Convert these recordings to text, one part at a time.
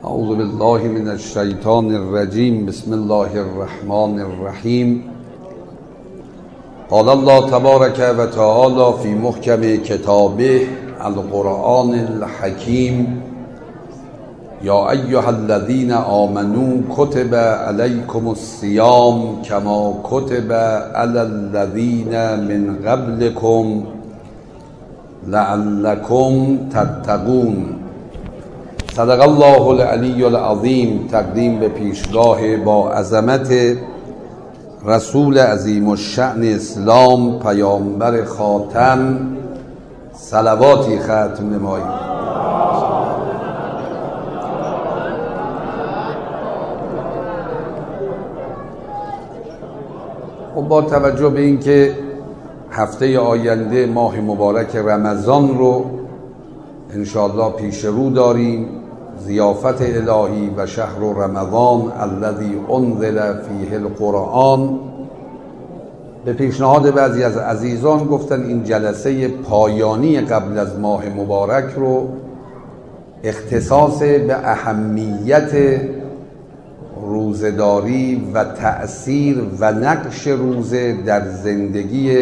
اعوذ بالله من الشیطان الرجیم. بسم الله الرحمن الرحیم. قال الله تبارک و تعالی فی محکم کتابه القرآن الحکیم: یا ایها الذین آمنوا کتب علیکم الصیام کما کتب علی الذین من قبلکم لعلکم تتقون. صدق الله العلی العظیم. تقدیم به پیشگاه با عظمت رسول عظیم الشأن اسلام، پیامبر خاتم، صلواتی ختم نمایید. و با توجه به اینکه هفته آینده ماه مبارک رمضان رو انشاءالله پیش رو داریم، ضیافت الهی و شهر رمضان الذی انزل فیه القرآن، به پیشنهاد بعضی از عزیزان گفتن این جلسه پایانی قبل از ماه مبارک رو اختصاص به اهمیت روزه‌داری و تأثیر و نقش روزه در زندگی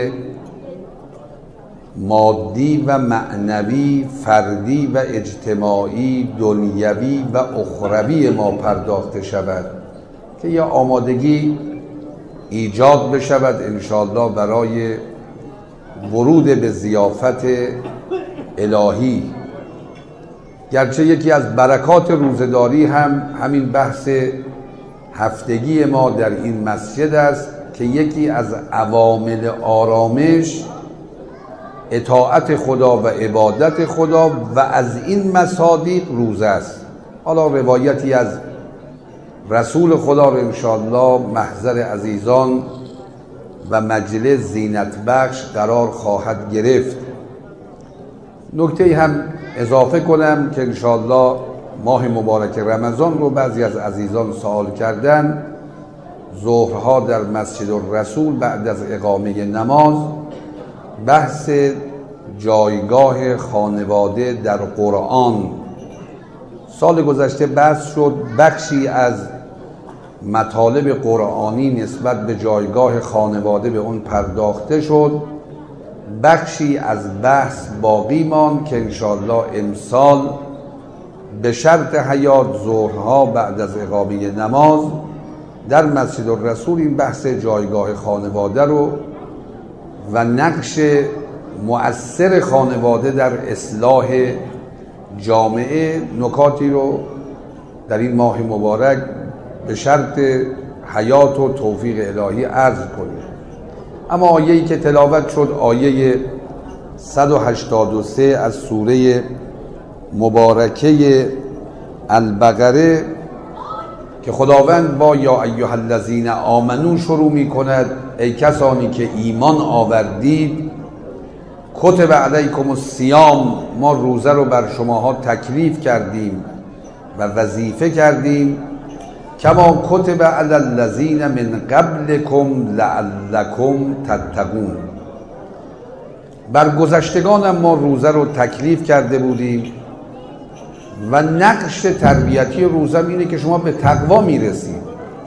مادی و معنوی، فردی و اجتماعی، دنیوی و اخروی ما پرداخته شود که یا آمادگی ایجاد بشود انشاءالله برای ورود به ضیافت الهی. گرچه یکی از برکات روزه‌داری هم همین بحث هفتگی ما در این مسجد است که یکی از عوامل آرامش اطاعت خدا و عبادت خدا و از این مصادیق روزه است. حالا روایتی از رسول خدا رو انشاءالله محضر عزیزان و مجلس زینت بخش قرار خواهد گرفت. نکته هم اضافه کنم که انشاءالله ماه مبارک رمضان رو بعضی از عزیزان سوال کردن، ظهرها در مسجد الرسول بعد از اقامه نماز بحث جایگاه خانواده در قرآن سال گذشته بحث شد. بخشی از مطالب قرآنی نسبت به جایگاه خانواده به اون پرداخته شد، بخشی از بحث باقی ماند که انشاءالله امسال به شرط حیات ظهرها بعد از اقامه نماز در مسجد الرسول این بحث جایگاه خانواده رو و نقش مؤثر خانواده در اصلاح جامعه، نکاتی رو در این ماه مبارک به شرط حیات و توفیق الهی عرض کنیم. اما آیه‌ای که تلاوت شد آیه 183 از سوره مبارکه البقره که خداوند با یا ایها الذین آمنو شروع می کند: ای کسانی که ایمان آوردید، کتب علیکم الصیام، ما روزه رو بر شماها تکلیف کردیم و وظیفه کردیم، کما کتب علی الذین من قبلکم لعلکم تتقون، بر گذشتگانم ما روزه رو تکلیف کرده بودیم و نقش تربیتی روزه اینه که شما به تقوا میرسید.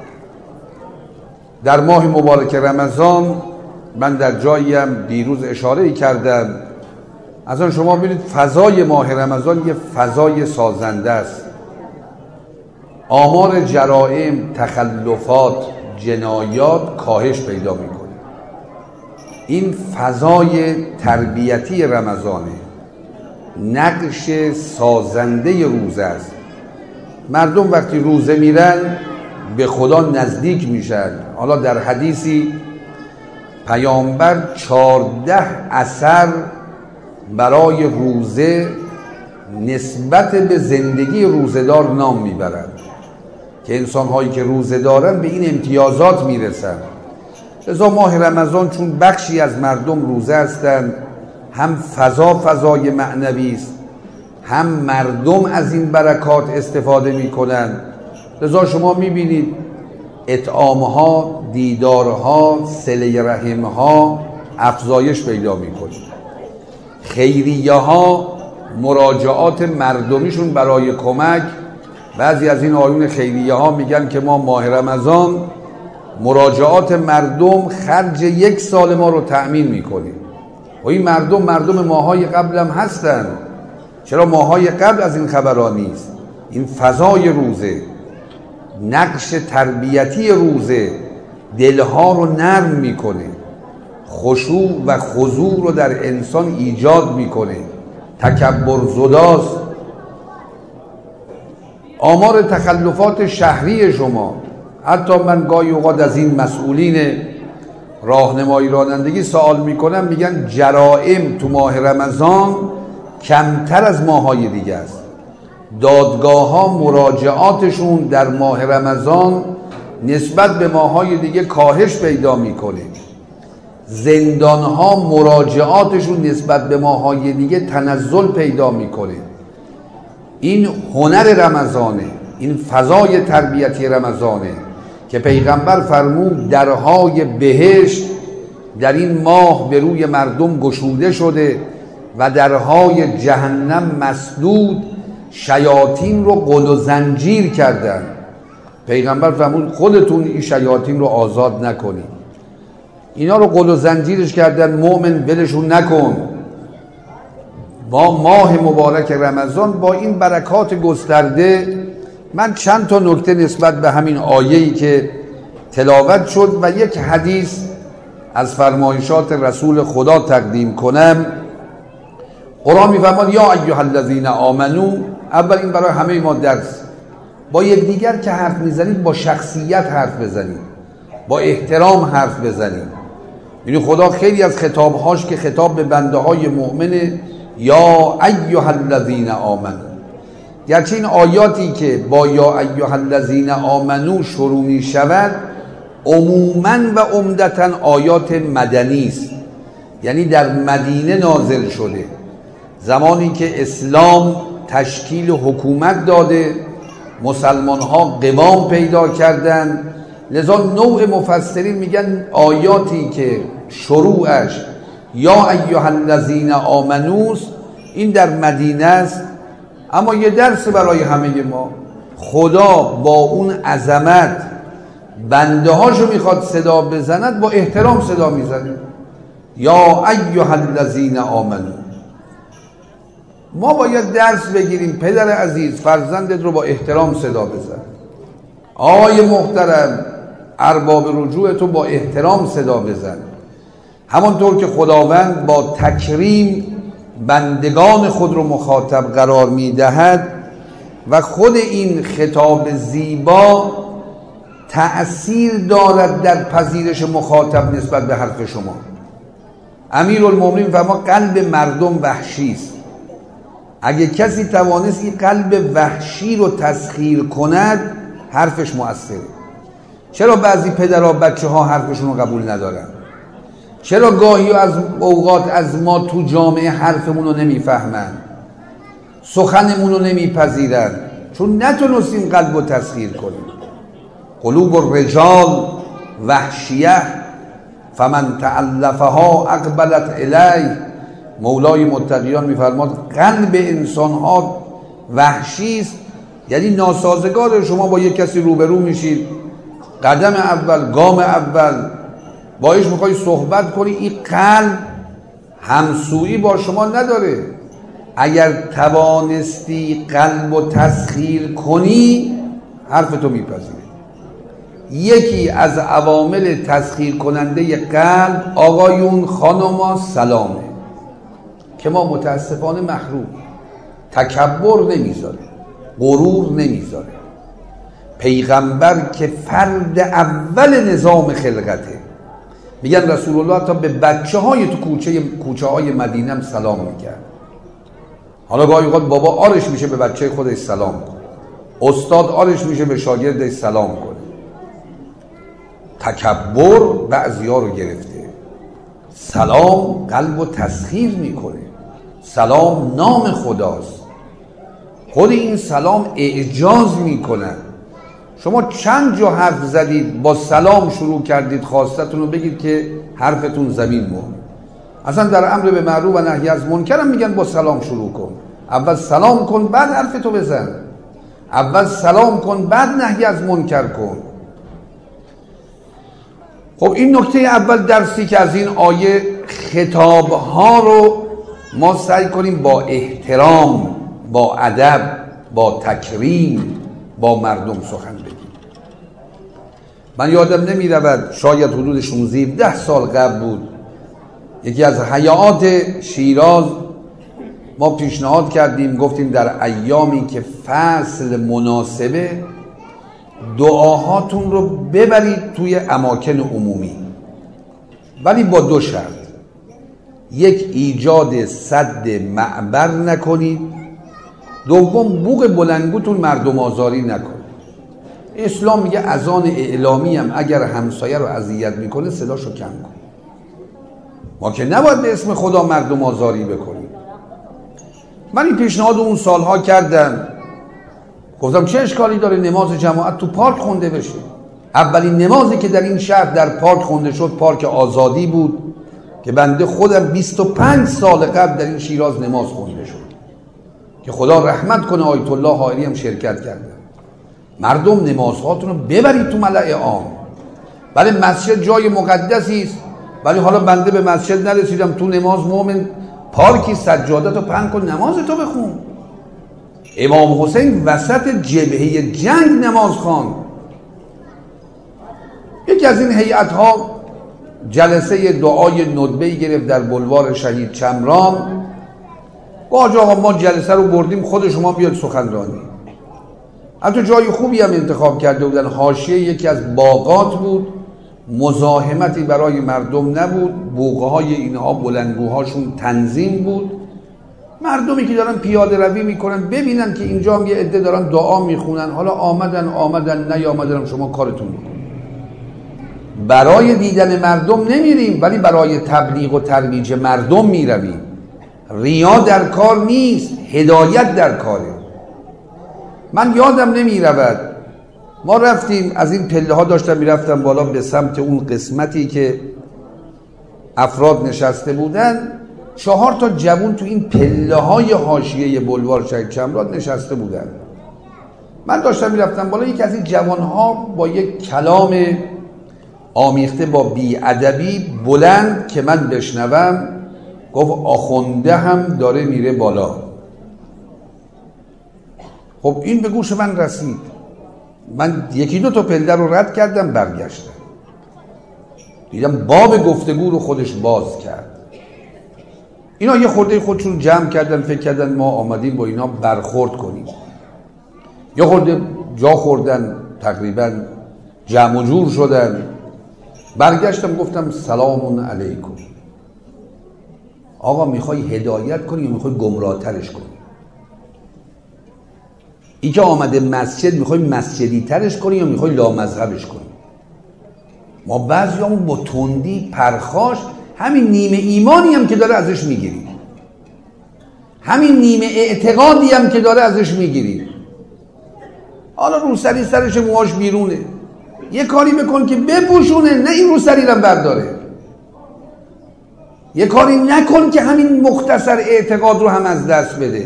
در ماه مبارک رمضان من در جایی هم دیروز اشاره کردم، از آن شما ببینید فضای ماه رمضان یه فضای سازنده است. آمار جرائم، تخلفات، جنایات کاهش پیدا میکنه. این فضای تربیتی رمضانه، نقش سازنده روزه است. مردم وقتی روزه میرن به خدا نزدیک میشن. حالا در حدیثی پیامبر 14 اثر برای روزه نسبت به زندگی روزه‌دار نام میبرند که انسان‌هایی که روزه دارن به این امتیازات میرسن. لذا ماه رمضان چون بخشی از مردم روزه هستند، هم فضای معنوی است، هم مردم از این برکات استفاده میکنن. لذا شما میبینید اطعامها، دیدارها، صله رحمها افزایش پیدا میکنه. خیریه ها، مراجعات مردمیشون برای کمک بعضی از این آیون خیریه ها میگن که ما ماه رمضان مراجعات مردم خرج 1 سال ما رو تأمین میکنیم. و این مردم ماهای قبل هم هستن. چرا ماهای قبل از این خبرها نیست؟ این فضای روزه، نقش تربیتی روزه دلها رو نرم میکنه، خشوع و خضوع رو در انسان ایجاد میکنه، تکبر زداست. آمار تخلفات شهری شما، حتی من گاهی اوقات از این مسئولین راهنمایی رانندگی سوال میکنم، میگن جرائم تو ماه رمضان کمتر از ماهای دیگه است. دادگاه ها مراجعاتشون در ماه رمضان نسبت به ماهای دیگه کاهش پیدا میکنه. زندان ها مراجعاتشون نسبت به ماهای دیگه تنزل پیدا میکنه. این هنر رمضانه، این فضای تربیتی رمضانه که پیغمبر فرمود درهای بهشت در این ماه به روی مردم گشوده شده و درهای جهنم مسدود، شیاطین رو قد و زنجیر کردن. پیغمبر فرمود خودتون این شیاطین رو آزاد نکنید. اینا رو قد و زنجیرش کردن، مؤمن ولشون نکن. با ماه مبارک رمضان با این برکات گسترده، من چند تا نکته نسبت به همین آیه‌ای که تلاوت شد و یک حدیث از فرمایشات رسول خدا تقدیم کنم. قرآن می‌فرماد یا ایها الذین آمنو. اول این برای همه ما درس، با یکدیگر که حرف میزنید با شخصیت حرف بزنید، با احترام حرف بزنید. یعنی خدا خیلی از خطابهاش که خطاب به بنده های مؤمنه، یا ایها الذین آمنو، گرچه این آیاتی که با یا ایها الذین آمنو شروع می شود عموماً و عمدتاً آیات مدنی است، یعنی در مدینه نازل شده، زمانی که اسلام تشکیل حکومت داده، مسلمان ها قوام پیدا کردن. لذا نوع مفسرین میگن آیاتی که شروعش یا ایها الذین آمنو این در مدینه است. اما یه درس برای همه ما، خدا با اون عظمت بنده هاشو میخواد صدا بزند، با احترام صدا میزنه، یا ایها الذین آمنو. ما باید درس بگیریم، پدر عزیز فرزندت رو با احترام صدا بزن. آقای محترم ارباب رجوع تو با احترام صدا بزن. همانطور که خداوند با تکریم بندگان خود رو مخاطب قرار میدهد و خود این خطاب زیبا تأثیر دارد در پذیرش مخاطب نسبت به حرف شما. امیرالمومنین فرما قلب مردم وحشی است. اگه کسی توانست این قلب وحشی رو تسخیر کند، حرفش مؤثره. چرا بعضی پدرها بچه ها حرفشون رو قبول ندارن؟ چرا گاهی از اوقات از ما تو جامعه حرفمون رو نمیفهمن، سخنمون رو نمیپذیرن؟ چون نتونستیم قلب رو تسخیر کنیم. قلوب الرجال وحشیه فمن تألفها اقبلت الیه. مولای متقیان میفرماد قلب انسان ها وحشی است، یعنی ناسازگار. شما با یک کسی روبرو میشید، قدم اول، گام اول باش میخوای صحبت کنی، این قلب همسویی با شما نداره. اگر توانستی قلب رو تسخیر کنی، حرفتو میپذیره. یکی از عوامل تسخیر کننده قلب، آقایون خانوما، سلامه، که ما متاسفانه محروم. تکبر نمیذاره، غرور نمیذاره. پیغمبر که فرد اول نظام خلقته، میگن رسول الله تا به بچه های تو کوچه های مدینه هم سلام میکرد. حالا گاهی اوقات بابا آرش میشه به بچه خودش سلام کنه، استاد آرش میشه به شاگردش سلام کنه. تکبر بعضیا رو گرفته. سلام قلب رو تسخیر میکنه. سلام نام خداست. خود این سلام اعجاز میکنه. شما چند جا حرف زدید با سلام شروع کردید خواستتون رو بگید که حرفتون زمین مرد. اصلا در امر به معروف و نهی از منکر هم میگن با سلام شروع کن. اول سلام کن بعد حرفتو بزن. اول سلام کن بعد نهی از منکر کن. خب این نکته اول درسی که از این آیه خطابها رو ما سعی کنیم با احترام، با ادب، با تکریم با مردم سخن بگیم. من یادم نمی رود، شاید حدود 16 سال قبل بود، یکی از حیات شیراز ما پیشنهاد کردیم، گفتیم در ایامی که فصل مناسبه دعاهاتون رو ببرید توی اماکن عمومی، ولی با 2 شرط. یک، ایجاد سد معبر نکنید. دوم، بوق بلندگوتون مردم آزاری نکنید. اسلام میگه اذان اعلامی هم اگر همسایه رو اذیت میکنه صداشو کم کن. ما که نباید به اسم خدا مردم آزاری بکنیم. من این پیشنهاد اون سالها کردم، گفتم چه اشکالی داره نماز جماعت تو پارک خونده بشه. اولین نمازی که در این شهر در پارک خونده شد پارک آزادی بود که بنده خودم 25 سال قبل در این شیراز نماز خونده شد که خدا رحمت کنه آیت الله حائری هم شرکت کردن. مردم نمازهاتون رو ببرید تو ملأ عام. بله مسجد جای مقدسی است، ولی حالا بنده به مسجد نرسیدم، تو نماز مومن پارکی سجادت رو پهن کن نماز تو بخون. امام حسین وسط جبهه جنگ نماز خواند. یکی از این هیئت‌ها جلسه دعای ندبه‌ای گرفت در بلوار شهید چمران. گفت آقا ما جلسه رو بردیم، خود شما بیاد سخنرانی. حتی جای خوبی هم انتخاب کرده بودن، حاشیه یکی از باغات بود، مزاحمتی برای مردم نبود، بوقهای اینها بلندگوهاشون تنظیم بود. مردمی که دارن پیاده روی میکنن ببینن که اینجا هم یه عده دارن دعا میخونن، حالا آمدن نیامدن شما کارتون میکنن. برای دیدن مردم نمیریم، ولی برای تبلیغ و ترویج مردم میرویم. ریا در کار نیست، هدایت در کاره. من یادم نمیرود ما رفتیم از این پله ها، داشتم میرفتم بالا به سمت اون قسمتی که افراد نشسته بودن، 4 تا جوون تو این پله های حاشیه بلوار شهید چمران نشسته بودن. من داشتم میرفتم بالا، یکی از این جوان ها با یک کلام آمیخته با بی‌ادبی بلند که من بشنوم گفت آخونده هم داره میره بالا. خب این به گوش من رسید. من 1-2 تا پله رو رد کردم، برگشتم، دیدم باب گفتگو رو خودش باز کرد. اینا یه خورده خودشون جمع کردن، فکر کردن ما آمدیم با اینا برخورد کنیم. یه خورده جا خوردن، تقریبا جمع و جور شدن. برگشتم گفتم سلام علیکم. آقا میخوای هدایت کنی یا میخوای گمراه ترش کنی؟ این که آمده مسجد میخوای مسجدی ترش کنی یا میخوای لامذهبش کنی؟ ما بعضیامون با تندی پرخاش همین نیمه ایمانی هم که داره ازش میگیریم، همین نیمه اعتقادی هم که داره ازش میگیریم. حالا روسری سرش موهاش بیرونه، یه کاری بکن که بپوشونه، نه این روسری رو برداره. یه کاری نکن که همین مختصر اعتقاد رو هم از دست بده.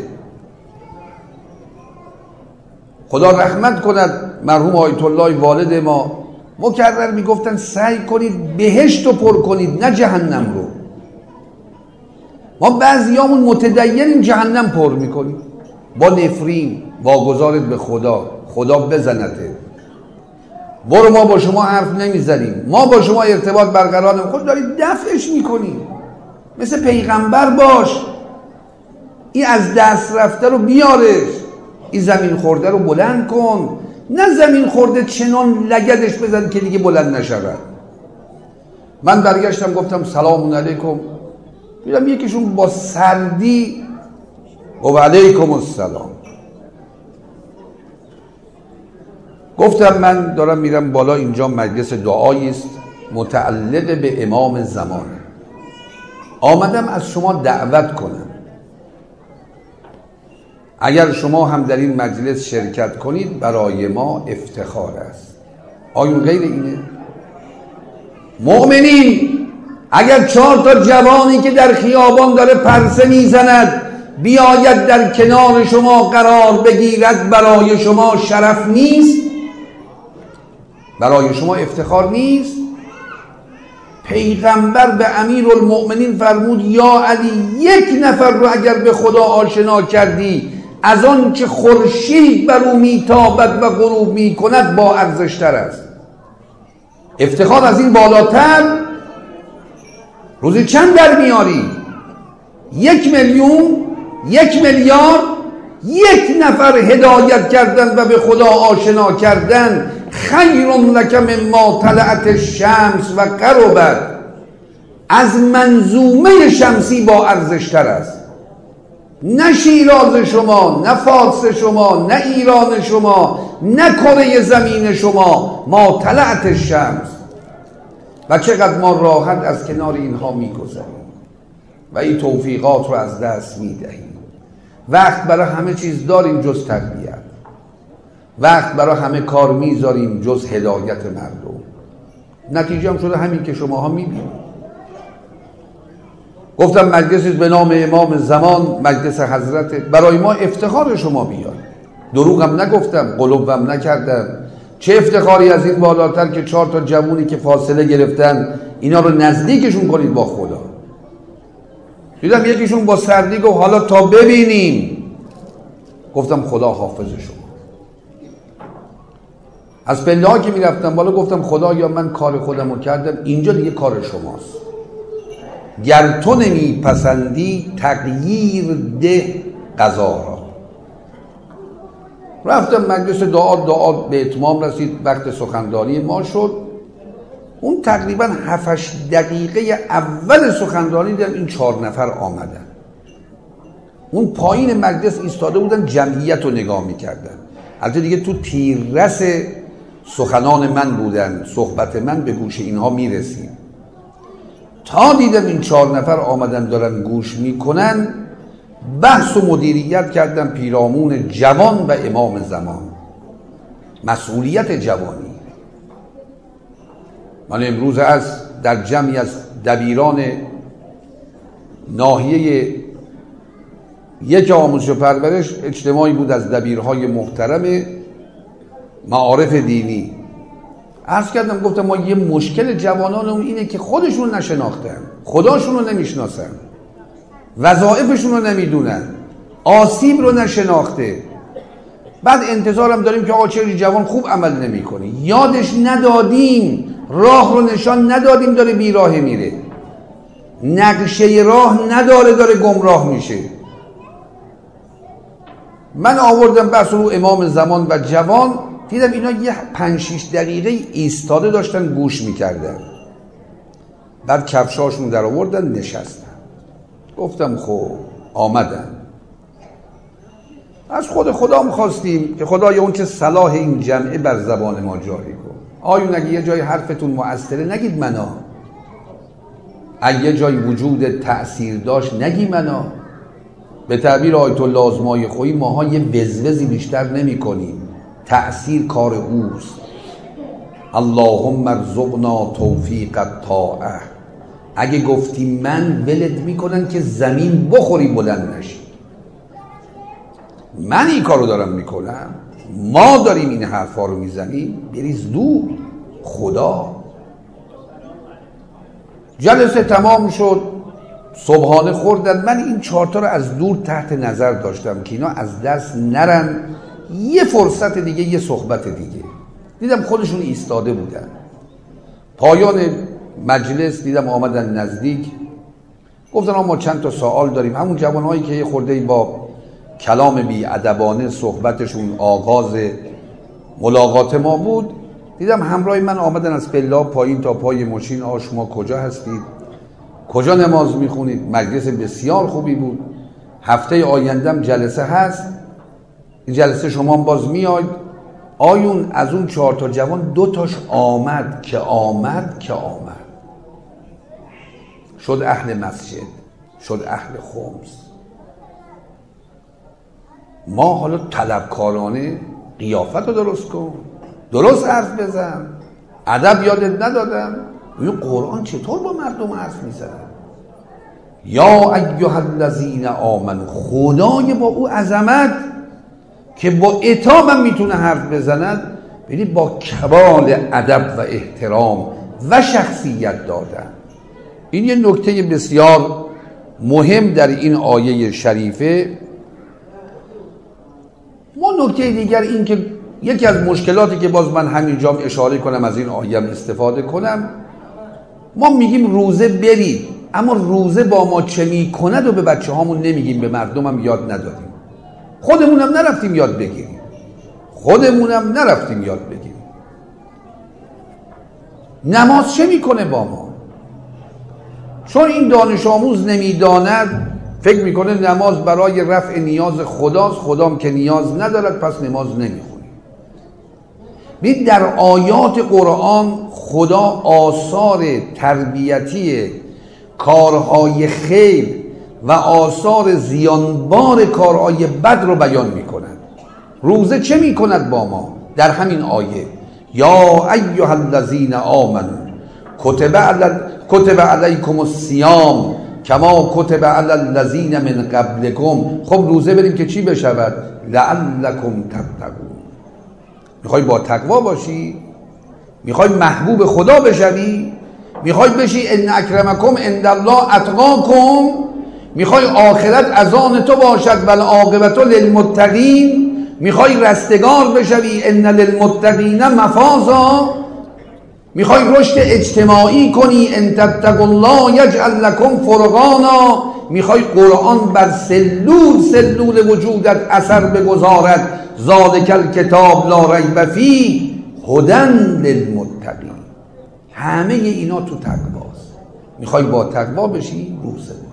خدا رحمت کند مرحوم آیت الله والد ما، مکرر میگفتن سعی کنید بهشت رو پر کنید نه جهنم رو. ما بعضیامون متدینیم جهنم پر میکنیم با نفرین، واگذارت به خدا، خدا بزنته، برو ما با شما حرف نمیزنیم، ما با شما ارتباط برقرار نمیکنیم. خود دارید دفعش میکنیم. مثل پیغمبر باش، این از دست رفته رو بیارش، این زمین خورده رو بلند کن، نه زمین خورده چنان لگدش بزن که دیگه بلند نشود. من برگشتم گفتم سلام علیکم، دیدم یکیشون با سردی و علیکم السلام. گفتم من دارم میرم بالا، اینجا مجلس دعایی است متعلق به امام زمان، آمدم از شما دعوت کنم اگر شما هم در این مجلس شرکت کنید برای ما افتخار است. آیا غیر اینه؟ مؤمنین، اگر 4 تا جوانی که در خیابان داره پرسه میزند بیاید در کنار شما قرار بگیرد برای شما شرف نیست؟ برای شما افتخار نیست؟ پیغمبر به امیرالمؤمنین فرمود یا علی، یک نفر رو اگر به خدا آشنا کردی از آن که خورشید بر او میتابد و غروب میکند با ارزشتر است. افتخار از این بالاتر روزی چند در میاری؟ 1 میلیون، 1 میلیارد، یک نفر هدایت کردن و به خدا آشنا کردن خیر لک مما طلعت الشمس و غربت، از منظومه شمسی با ارزشتر است. نه شیراز شما، نه فارس شما، نه ایران شما، نه کره زمین شما، ما طلعت الشمس. و چقدر ما راحت از کنار اینها میگذریم و این توفیقات رو از دست میدهیم. وقت برای همه چیز داریم جز تربیت، وقت برای همه کار میذاریم جز هدایت مردم. نتیجه هم شده همین که شماها میبینید. گفتم مجلسی به نام امام زمان، مجلس حضرت، برای ما افتخار شما بیاد. دروغم نگفتم، قلوبم نکردم. چه افتخاری از این بالاتر که 4 تا جوونی که فاصله گرفتن اینا رو نزدیکشون کنید با خدا. دیدم یکیشون با سردی گفت حالا تا ببینیم. گفتم خدا حافظ شما. از پله ها که میرفتم بالا گفتم خدا یا من کار خودم رو کردم، اینجا دیگه کار شماست. گر تو نمیپسندی تغییر ده قضا را. رفتم مجلس دعا به اتمام رسید، وقت سخنرانی ما شد. اون تقریبا 7-8 دقیقه اول سخنرانی دیدم این 4 نفر آمدن. اون پایین مجلس ایستاده بودن، جمعیت رو نگاه میکردن. البته دیگه تو تیررس سخنان من بودن، صحبت من به گوش اینها میرسید. تا دیدم این 4 نفر آمدن دارن گوش میکنن، بحث و مدیریت کردن پیرامون جوان و امام زمان، مسئولیت جوانی. من امروز در جمعی از دبیران ناحیه یک آموزش و پرورش، اجتماعی بود از دبیرهای محترم معارف دینی. عرض کردم گفتم ما یه مشکل جوانانمون اینه که خودشون نشناختن، خداشون رو نمیشناسن، وظایفشون رو نمیدونن، آسیب رو نشناخته. بعد انتظارم داریم که آقا چه جوان خوب عمل نمی‌کنی، یادش ندادیم، راه رو نشان ندادیم، داره بیراه میره، نقشه راه نداره، داره گمراه میشه. من آوردم بحث رو امام زمان و جوان، دیدم اینا یه 5-6 دقیقه ایستاده داشتن گوش میکردن. بعد کفشاشون در آوردن نشستن. گفتم خب آمدن. از خدا می‌خواستیم که خدایا اون که صلاح این جمعه بر زبان ما جاری کن. آیون اگه یه جای حرفتون مؤثره نگید منا، اگه یه جای وجود تأثیر داشت نگی منا. به تعبیر آیت الله آزمای خویی ماها یه وزوزی بیشتر نمی کنیم، تأثیر کار اوست. اللهم ارزقنا توفیق الطاعه. اگه گفتی من، ولت میکنن که زمین بخوری بلند نشی. من این کارو دارم میکنم، ما داریم این حرفا رو میزنیم، بریز دور. خدا. جلسه تمام شد، صبحانه خوردن. من این 4 تا رو از دور تحت نظر داشتم که اینا از دست نرن. یه فرصت دیگه، یه صحبت دیگه. دیدم خودشون ایستاده بودن. پایان مجلس دیدم آمدن نزدیک، گفتن ما چند تا سوال داریم. همون جوانهایی که یه خورده با کلام بی‌ادبانه صحبتشون آغاز ملاقات ما بود، دیدم همراه من آمدن از پله پایین تا پای ماشین. شما کجا هستید؟ کجا نماز میخونید؟ مجلس بسیار خوبی بود. هفته آیندهم جلسه هست، این جلسه شما باز میاید. آیون از اون 4 تا جوان 2 تاش آمد که شد اهل مسجد، شد اهل خمس. ما حالا طلبکارانه قیافت رو درست کن، درست حرف بزن، ادب یادت ندادم. این قرآن چطور با مردم حرف میزنه؟ یا ایها الذین آمنوا، خدای با او عظمت که با عتاب هم میتونه حرف بزند، یعنی با کمال ادب و احترام و شخصیت دادن. این یه نکته بسیار مهم در این آیه شریفه. ما نکته دیگر این که یکی از مشکلاتی که باز من همینجا اشاره کنم، از این آیه استفاده کنم، ما میگیم روزه برید، اما روزه با ما چه میکند و به بچه هامون نمیگیم، به مردم هم یاد ندادیم، خودمونم نرفتیم یاد بگیریم، نماز چه میکنه با ما؟ چون این دانش آموز نمیداند، فکر میکنه نماز برای رفع نیاز خداست، خدام که نیاز ندارد پس نماز نمیخونی. ببین در آیات قرآن خدا آثار تربیتی کارهای خیر و آثار زیانبار کارهای بد رو بیان میکند. روزه چه میکند با ما؟ در همین آیه یا ایها الذین آمنوا کتب علیکم الصیام کما کتب علی الذین من قبلکم. خب روزه بریم که چی بشود؟ لعلکم تتقون. میخوای با تقوا باشی؟ میخوای محبوب خدا بشوی؟ میخوای بشی ان اکرمکم عند الله اتقاکم؟ میخوای آخرت از آن تو باشد و العاقبة للمتقین؟ میخوای رستگار بشوی ان للمتقین مفازا؟ میخوای رشد اجتماعی کنی ان تتقوا الله یجعل لکم فرقانا؟ میخوای قرآن بر سلول وجودت اثر بگذارد؟ ذالک الکتاب لا ریب فیه هدی للمتقین. همه اینا تو تقواست. میخوای با تقوا بشی؟ روزه برو.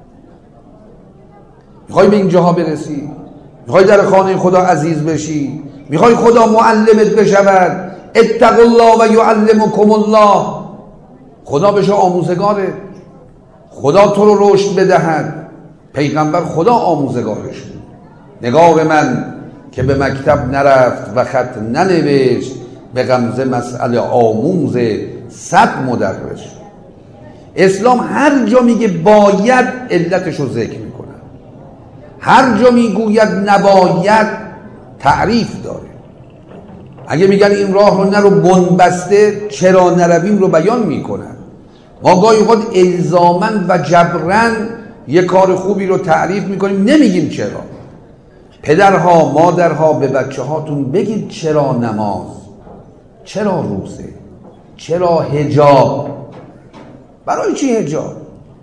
میخوای به این جاها برسی؟ میخوای در خانه خدا عزیز بشی؟ میخوای خدا معلمت بشود؟ اتقوا الله و یعلمکم الله. خدا بشه آموزگاره، خدا تو رو رشد بدهد. پیغمبر خدا آموزگارش بود. نگاه من که به مکتب نرفت و خط ننوشت، به غمزه مسئله آموز 100 مدرس. اسلام هر جا میگه باید علتش رو ذکر میکنه، هر جا میگوید نباید تعریف داره. اگه میگن این راه رو نرو بنبسته چرا نرویم رو بیان میکنن. ما گاهی اوقات الزاماً و جبراً یه کار خوبی رو تعریف میکنیم، نمیگیم چرا. پدرها مادرها به بچه هاتون بگید چرا نماز، چرا روزه، چرا حجاب. برای چی حجاب؟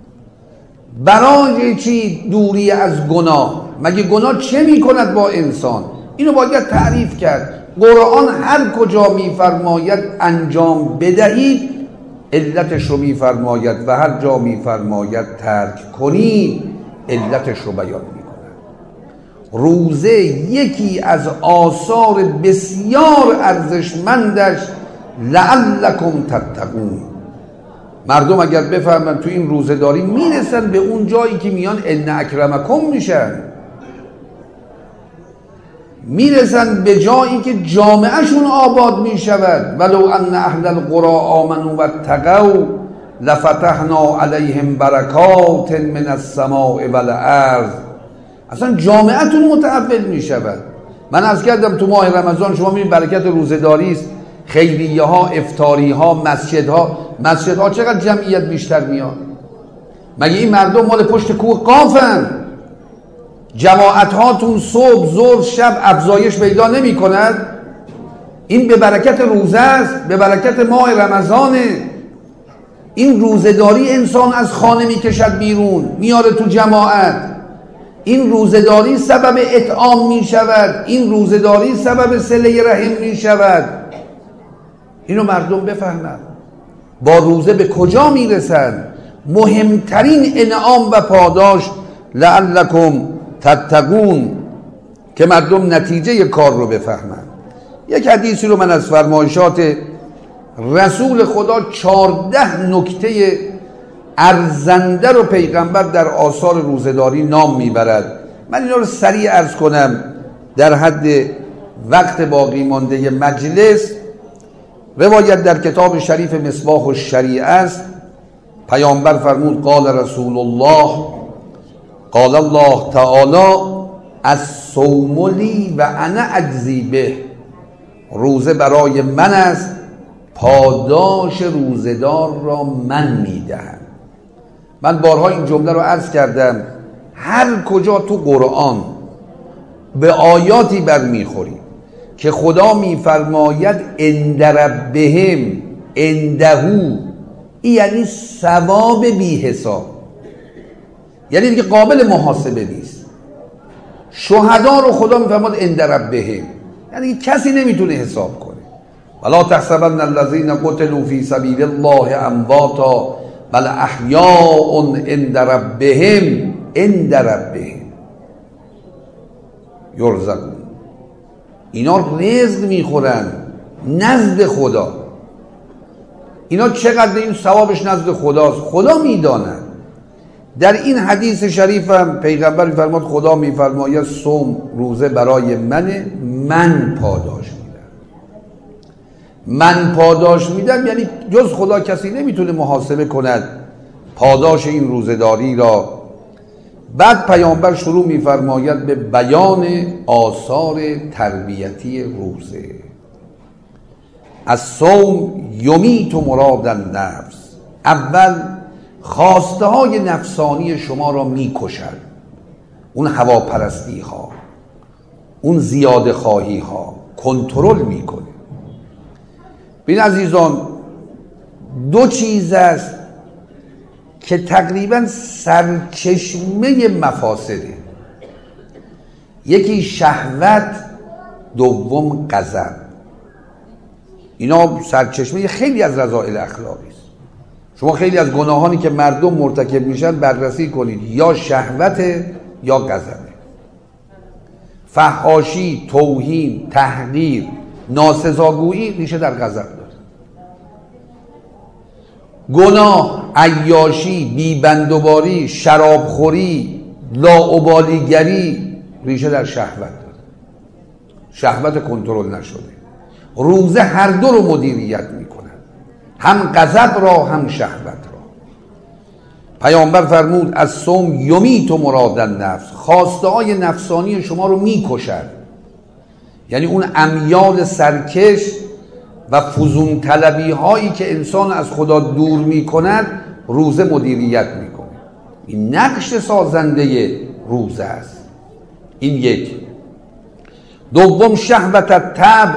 برای چی دوری از گناه؟ مگه گناه چه میکند با انسان؟ اینو باید تعریف کرد. قرآن هر کجا میفرماید انجام بدهید علتش رو میفرماید و هر جا میفرماید ترک کنید علتش رو بیان میکند. روزه یکی از آثار بسیار ارزشمندش لعلکم تتقون. مردم اگر بفهمن تو این روزه‌داری میرسن به اون جایی که میان ان اکرمکم میشن، میرسن به جایی که جامعهشون آباد میشود. ولو ان اهل القرى آمنوا واتقوا لفتحنا علیهم برکات من السماء والارض. اصلا جامعهتون متحول میشود. من عرض کردم تو ماه رمضان شما میبینید برکت روزه‌داری است، خیریه ها، افطاری ها، مسجدها چقدر جمعیت بیشتر میاد. مگه این مردم مال پشت کوه قافن؟ جماعت هاتون صبح ظهر شب افزایش پیدا نمی کند؟ این به برکت روزه است، به برکت ماه رمضانه. این روزه‌داری انسان از خانه میکشد بیرون، میاره تو جماعت. این روزه‌داری سبب اطعام می شود، این روزه‌داری سبب صله رحم می شود. اینو مردم بفهمند. با روزه به کجا می رسند؟ مهمترین انعام و پاداش لعلکم تتقون، که مردم نتیجه کار رو بفهمند. یک حدیثی رو من از فرمایشات رسول خدا 14 نکته ارزنده رو پیغمبر در آثار روزه‌داری نام میبرد. من اینا رو سریع عرض کنم در حد وقت باقی مانده مجلس. روایت در کتاب شریف مصباح الشریعه است. پیامبر فرمود قال رسول الله قال الله تعالی الصوم لی و انا اجزی به، روزه برای من است، پاداش روزدار را من میدهم. من بارها این جمله رو عرض کردم، هر کجا تو قرآن به آیاتی برمیخوری که خدا میفرماید عند ربهم عندهو، این یعنی ثواب بی حساب، یعنی دیگه قابل محاسبه نیست. شهدا رو خدا میفرماد عند ربهم، یعنی کسی نمیتونه حساب کنه. ولا تحسبن الذين قتلوا في سبيل الله امواتا بل احیاء عند ربهم یرزقون. اینا رزق میخورن نزد خدا. اینا چقدر این ثوابش نزد خداست خدا میداند. در این حدیث شریف هم پیغمبر میفرماد خدا میفرماید صوم روزه برای من پاداش میدم. من پاداش میدم یعنی جز خدا کسی نمیتونه محاسبه کند پاداش این روزه‌داری را. بعد پیامبر شروع میفرماید به بیان آثار تربیتی روزه. الصوم یمیت مراد النفس، اول خواسته های نفسانی شما را میکشد، اون هواپرستی ها، اون زیاده خواهی ها کنترل میکنه. ببین عزیزان، دو چیز است که تقریبا سرچشمه مفاسده، یکی شهوت، دوم غضب. اینا سرچشمه خیلی از رذائل اخلاقی است. شما خیلی از گناهانی که مردم مرتکب میشن بررسی کنید، یا شهوت یا غضب. فحاشی، توهین، تحقیر، ناسزاگویی ریشه در غضب داره. گناه، عیاشی، بیبندوباری، شرابخوری، لاابالیگری ریشه در شهوت داره. شهوت کنترل نشده. روزه هر دو رو مدیریت میکنه، هم غضب را هم شهوت را. پیامبر فرمود از صوم یمیت مراد النفس، خواسته های نفسانی شما رو میکشد، یعنی اون امیال سرکش و فزون طلبی هایی که انسان از خدا دور میکند روزه مدیریت میکنه. این نقش سازنده روزه است. این یک. دوم شهوت الطبع،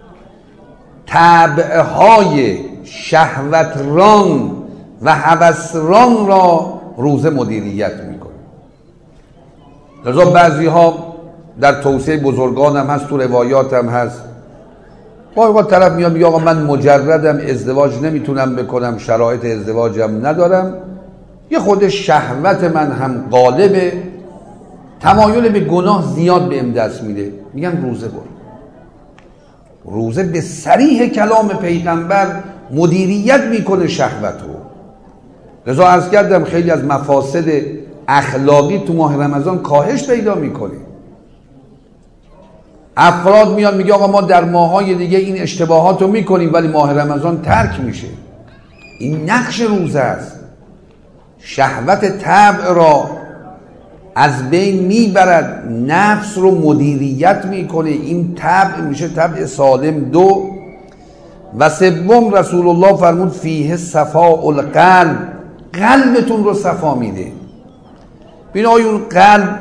طبعهای شهوتران و هوسران را روزه مدیریت میکنه. لذا بعضی ها در توصیه بزرگان هم هست، تو روایات هم هست، با طرف میاد میگه آقا من مجردم، ازدواج نمیتونم بکنم، شرایط ازدواجم ندارم، یه خود شهوت من هم غالبه، تمایل به گناه زیاد بهم دست میده. میگن روزه برو. روزه به صریح کلام پیغمبر مدیریت میکنه شهوت رو. لذا عرض کردم خیلی از مفاسد اخلاقی تو ماه رمضان کاهش پیدا میکنه. افراد میان میگه آقا ما در ماهای دیگه این اشتباهات رو میکنیم ولی ماه رمضان ترک میشه. این نقش روزه است. شهوت طبع را از بین میبرد، نفس رو مدیریت میکنه. این طبع میشه طبع سالم. دو و سوم رسول الله فرمود فیه صفاء القلب، قلبتون رو صفا میده. ببین اون قلب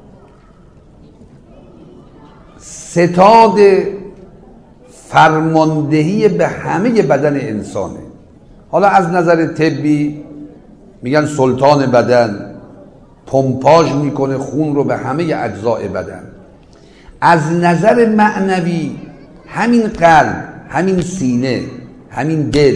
ستاد فرماندهی به همه بدن انسانه. حالا از نظر طبی میگن سلطان بدن، پمپاژ میکنه خون رو به همه اجزای بدن. از نظر معنوی همین قلب، همین سینه، همین دل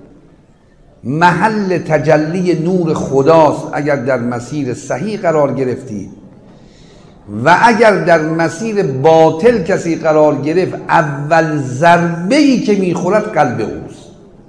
محل تجلی نور خداست. اگر در مسیر صحیح قرار گرفتی و اگر در مسیر باطل کسی قرار گرفت، اول ضربه‌ای که میخورد قلب اوست.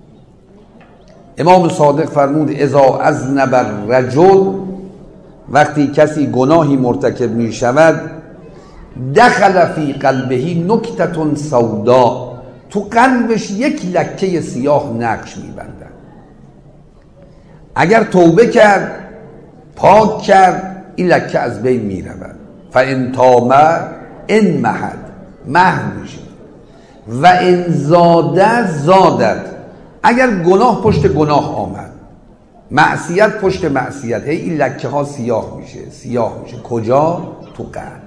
امام صادق فرمود اذا اذنب الرجل، وقتی کسی گناهی مرتکب می شود، دخل فی قلبه نکتة سوداء، تو قلبش یک لکه سیاه نقش می بندن. اگر توبه کرد، پاک کرد، این لکه از بین می رود. فان تامه ان محد، محو میشه. و ان زادت، اگر گناه پشت گناه آمد، معصیت پشت معصیت، هی این لکه ها سیاه میشه. کجا؟ تو قلب.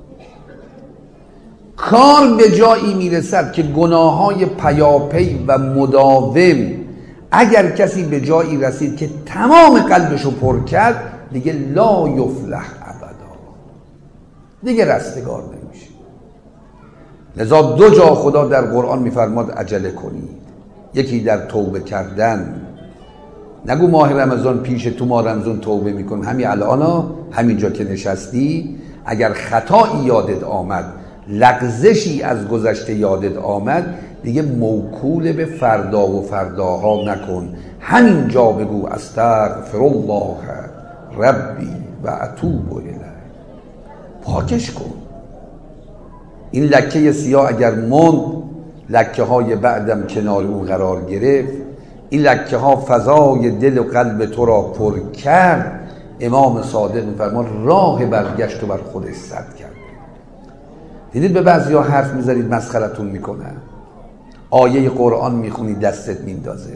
کار به جایی میرسد که گناه های پیاپی و مداوم، اگر کسی به جایی رسید که تمام قلبشو پر کرد، دیگه لا یفلح ابدا، دیگه رستگار نمیشه. لذا 2 جا خدا در قرآن میفرماد عجله کنید. یکی در توبه کردن، نگو ماه رمضان پیش تو، ما رمضان توبه میکنیم. همین الان، همینجا که نشستی، اگر خطایی یادت آمد، لغزشی از گذشته یادت آمد، دیگه موکول به فردا و فرداها نکن. همینجا بگو استغفر الله ربی و اتوب الیه، پاکش کن. این لکه سیاه اگر موند، لکه های بعدم کنار اون قرار گرفت، این لکه ها فضای دل و قلب تو را پر کرد، امام صادق میفرما راه برگشت و بر خودش سد کرد. دیدید به بعضیا حرف میذارید مسخرتون میکنن، آیه قرآن میخونی دستت میندازه،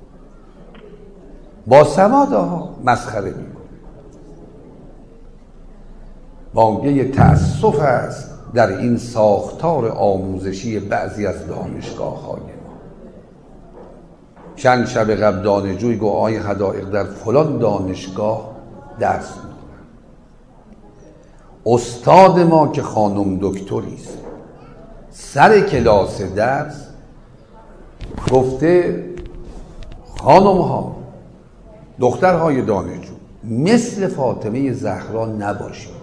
با سواد ها مسخره میکنه. بانگه تأسف است در این ساختار آموزشی بعضی از دانشگاه های ما. چند شب قبل دانشجوی گفت آقای حدائق در فلان دانشگاه درس میکنن، استاد ما که خانم دکتریست، سر کلاس درس گفته خانم ها، دخترهای دانشجو، مثل فاطمه زهرا نباشید.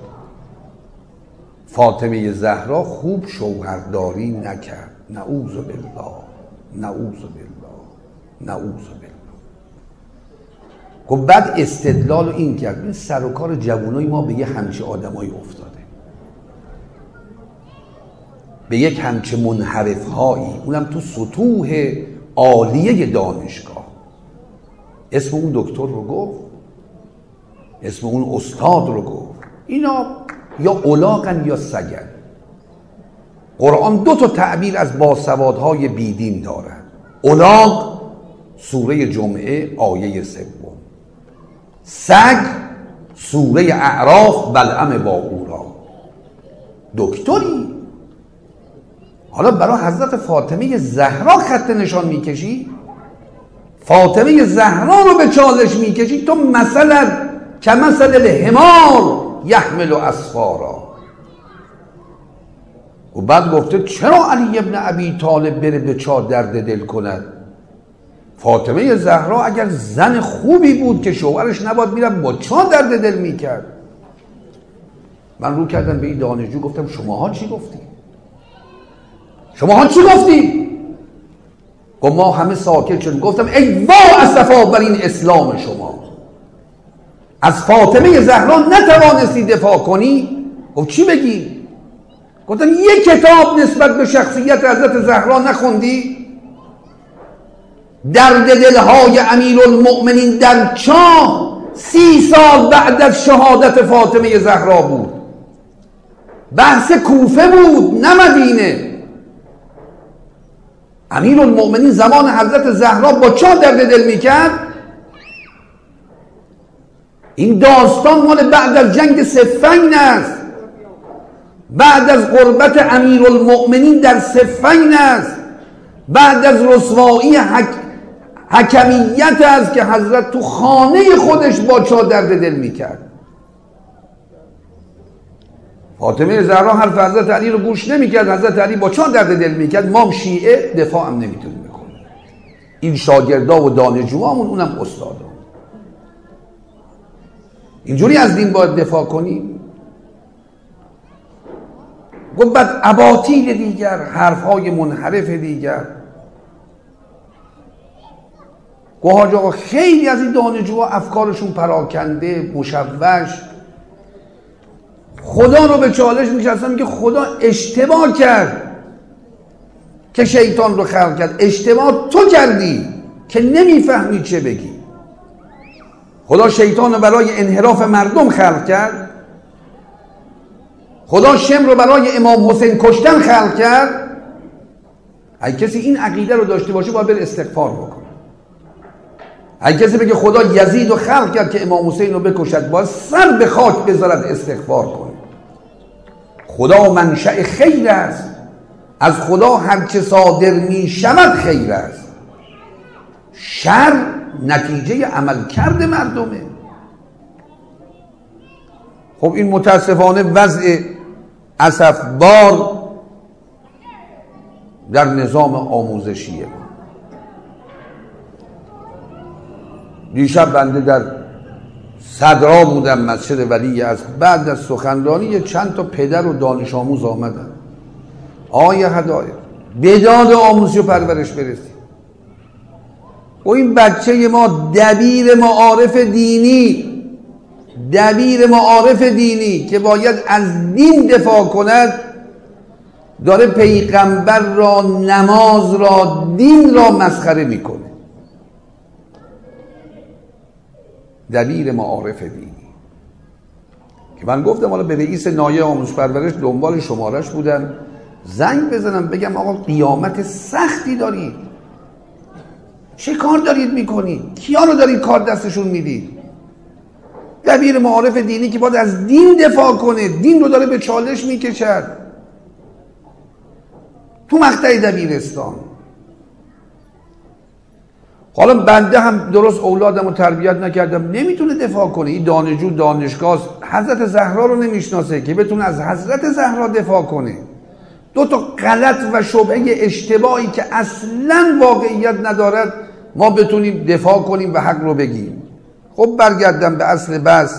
فاطمه زهرا خوب شوهرداری نکرد. نعوذ بالله، نعوذ بالله، نعوذ بالله. خب بعد استدلال این کرد، این سر و کار جوانای ما به یه همچه آدمایی افتاده، به یک همچه منحرف هایی، اونم تو سطوح عالیه دانشگاه. اسم اون دکتر رو گفت، اسم اون استاد رو گفت. اینا یا الاغن یا سگن. قرآن 2 تا تعبیر از باسوادهای بیدین دارد. الاغ سوره جمعه آیه 3، سگ سوره اعراف بلعم با او را. دکتری حالا برای حضرت فاطمه زهرا خط نشان میکشی؟ فاطمه زهرا رو به چالش میکشی؟ تو مثلا کمثل الحمار یحمل اسفارا. و بعد گفته چرا علی ابن ابی طالب بره به چا درد دل کند؟ فاطمه زهرا اگر زن خوبی بود که شوهرش نباد میرم با چا درد دل میکرد؟ من رو کردم به این دانشجو گفتم شماها چی گفتی؟ شماها چی گفتی؟ گفت ما همه ساکت شدیم. گفتم ای وا اسفا بر این اسلام شما، از فاطمه زهرا نتوانستی دفاع کنی؟ گفت چی بگی؟ گفتم یک کتاب نسبت به شخصیت حضرت زهرا نخوندی؟ درد دلهای امیرالمؤمنین در چاه 30 سال بعد از شهادت فاطمه زهرا بود. بحث کوفه بود نه مدینه. امیرالمؤمنین زمان حضرت زهرا با چا درد دل میکرد؟ این داستان مال بعد از جنگ صفین است، بعد از غربت امیرالمؤمنین در صفین است، بعد از رسوایی حکمیت است که حضرت تو خانه خودش با چا درد دل میکرد. فاطمه زهرا حرف حضرت علی رو گوش نمیکرد، حضرت علی با چا درد دل میکرد. ما شیعه دفاع هم نمیتونیم بکنیم، این شاگردا و دانشجوامون، اونم استادا. اینجوری از دین باید دفاع کنیم؟ گفت بعد اباطیل دیگر، حرفهای منحرف دیگر. گفت حاج آقا خیلی از این دانشجوها افکارشون پراکنده، مشوش، خدا رو به چالش میکردن، میگه خدا اشتباه کرد که شیطان رو خلق کرد، اشتباه تو کردی که نمیفهمی چه بگی. خدا شیطان رو برای انحراف مردم خلق کرد؟ خدا شم رو برای امام حسین کشتن خلق کرد؟ اگه کسی این عقیده رو داشته باشه باید بره استغفار بکنه. اگه کسی بگه خدا یزید رو خلق کرد که امام حسین رو بکشد، باید سر به خاک بذارد استغفار کنه. خدا منشأ خیر است، از خدا هرچه صادر می شود خیر است، شر نتیجه عمل کرده مردمه. خب این متاسفانه وضع اسفبار در نظام آموزشیه. دیشب بنده در صدرا بودم مسجد ولی از بعد از سخنرانی چند تا پدر و دانش آموز آمدن. آیه هدایت بداد آموزشی و پرورش برسید. و این بچه ما دبیر معارف دینی که باید از دین دفاع کند، داره پیغمبر را، نماز را، دین را مسخره میکنه. دبیر معارف دینی که من گفتم حالا به رئیس نایه آموزش پرورش دنبال شمارش بودم، زنگ بزنم بگم آقا قیامت سختی دارید، چه کار دارید میکنید؟ کیا رو دارید کار دستشون میدید؟ دبیر معارف دینی که باید از دین دفاع کنه، دین رو داره به چالش میکشد تو مقطع دبیرستان. حالا بنده هم درست اولادم رو تربیت نکردم، نمیتونه دفاع کنه. این دانشجو دانشگاه حضرت زهرا رو نمیشناسه که بتونه از حضرت زهرا دفاع کنه. دو تا غلط و شبهه اشتباهی که اصلا واقعیت ندارد ما بتونیم دفاع کنیم و حق رو بگیم. خب برگردم به اصل بحث.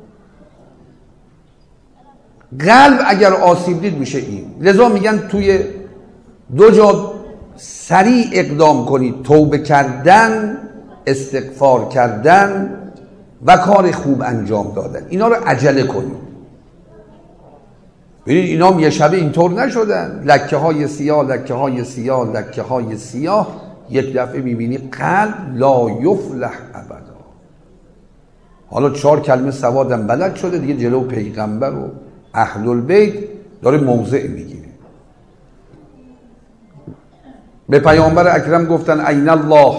قلب اگر آسیب دید میشه این. لذا میگن توی دو جا سریع اقدام کنید: توبه کردن، استغفار کردن و کار خوب انجام دادن. اینا رو عجله کنید. ببینید اینا هم یه شبه اینطور نشدن. لکه های سیاه، لکه های سیاه، لکه های سیاه. یک دفعه میبینی قلب لا یفلح ابدا. حالا 4 کلمه سوادم بلد شده دیگه، جلو پیغمبر و اهل البیت داره موضع میگیره. به پیامبر اکرم گفتن این الله،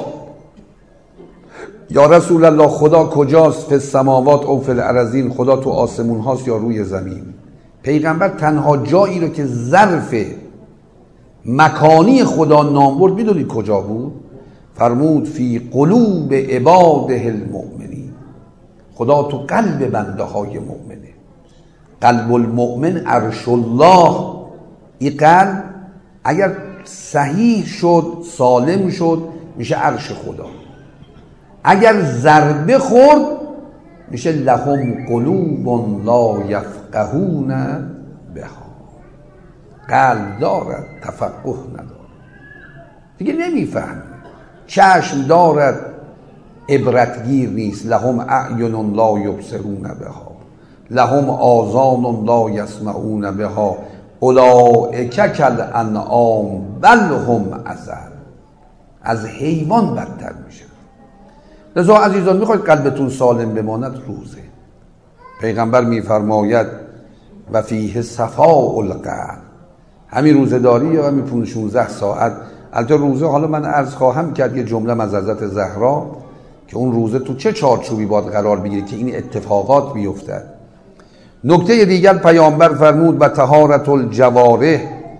یا رسول الله خدا کجاست؟ فی السماوات او فی الارضین، خدا تو آسمون هاست یا روی زمین؟ پیغمبر تنها جایی رو که ظرف مکانی خدا نام برد میدونید کجا بود؟ فرمود فی قلوب عباده المؤمنین. خدا تو قلب بنده های مؤمنه. قلب المؤمن عرش الله. این قلب اگر صحیح شد، سالم شد، میشه عرش خدا. اگر ضربه خورد میشه لهم قلوب لا یفقهون بها. قلب دارد تفقه ندارد، دیگه نمیفهمه. چشم دارد عبرتگیر نیست. لهم اعین لا یبصرون بها، لهم آذان لا یسمعون بها، اولئک کالانعام بل هم اضل. از حیوان بدتر میشه. لذا عزیزان میخواید قلبتون سالم بماند، روزه. پیغمبر میفرماید و فیه صفاء القلب. همین روزه داری یا همین 15 ساعت. البته روزه، حالا من عرض خواهم کرد یه جمله از حضرت زهرا که اون روزه تو چه چارچوبی باید قرار بگیره که این اتفاقات بیفتد. نکته دیگر پیامبر فرمود و طهارت الجوارح.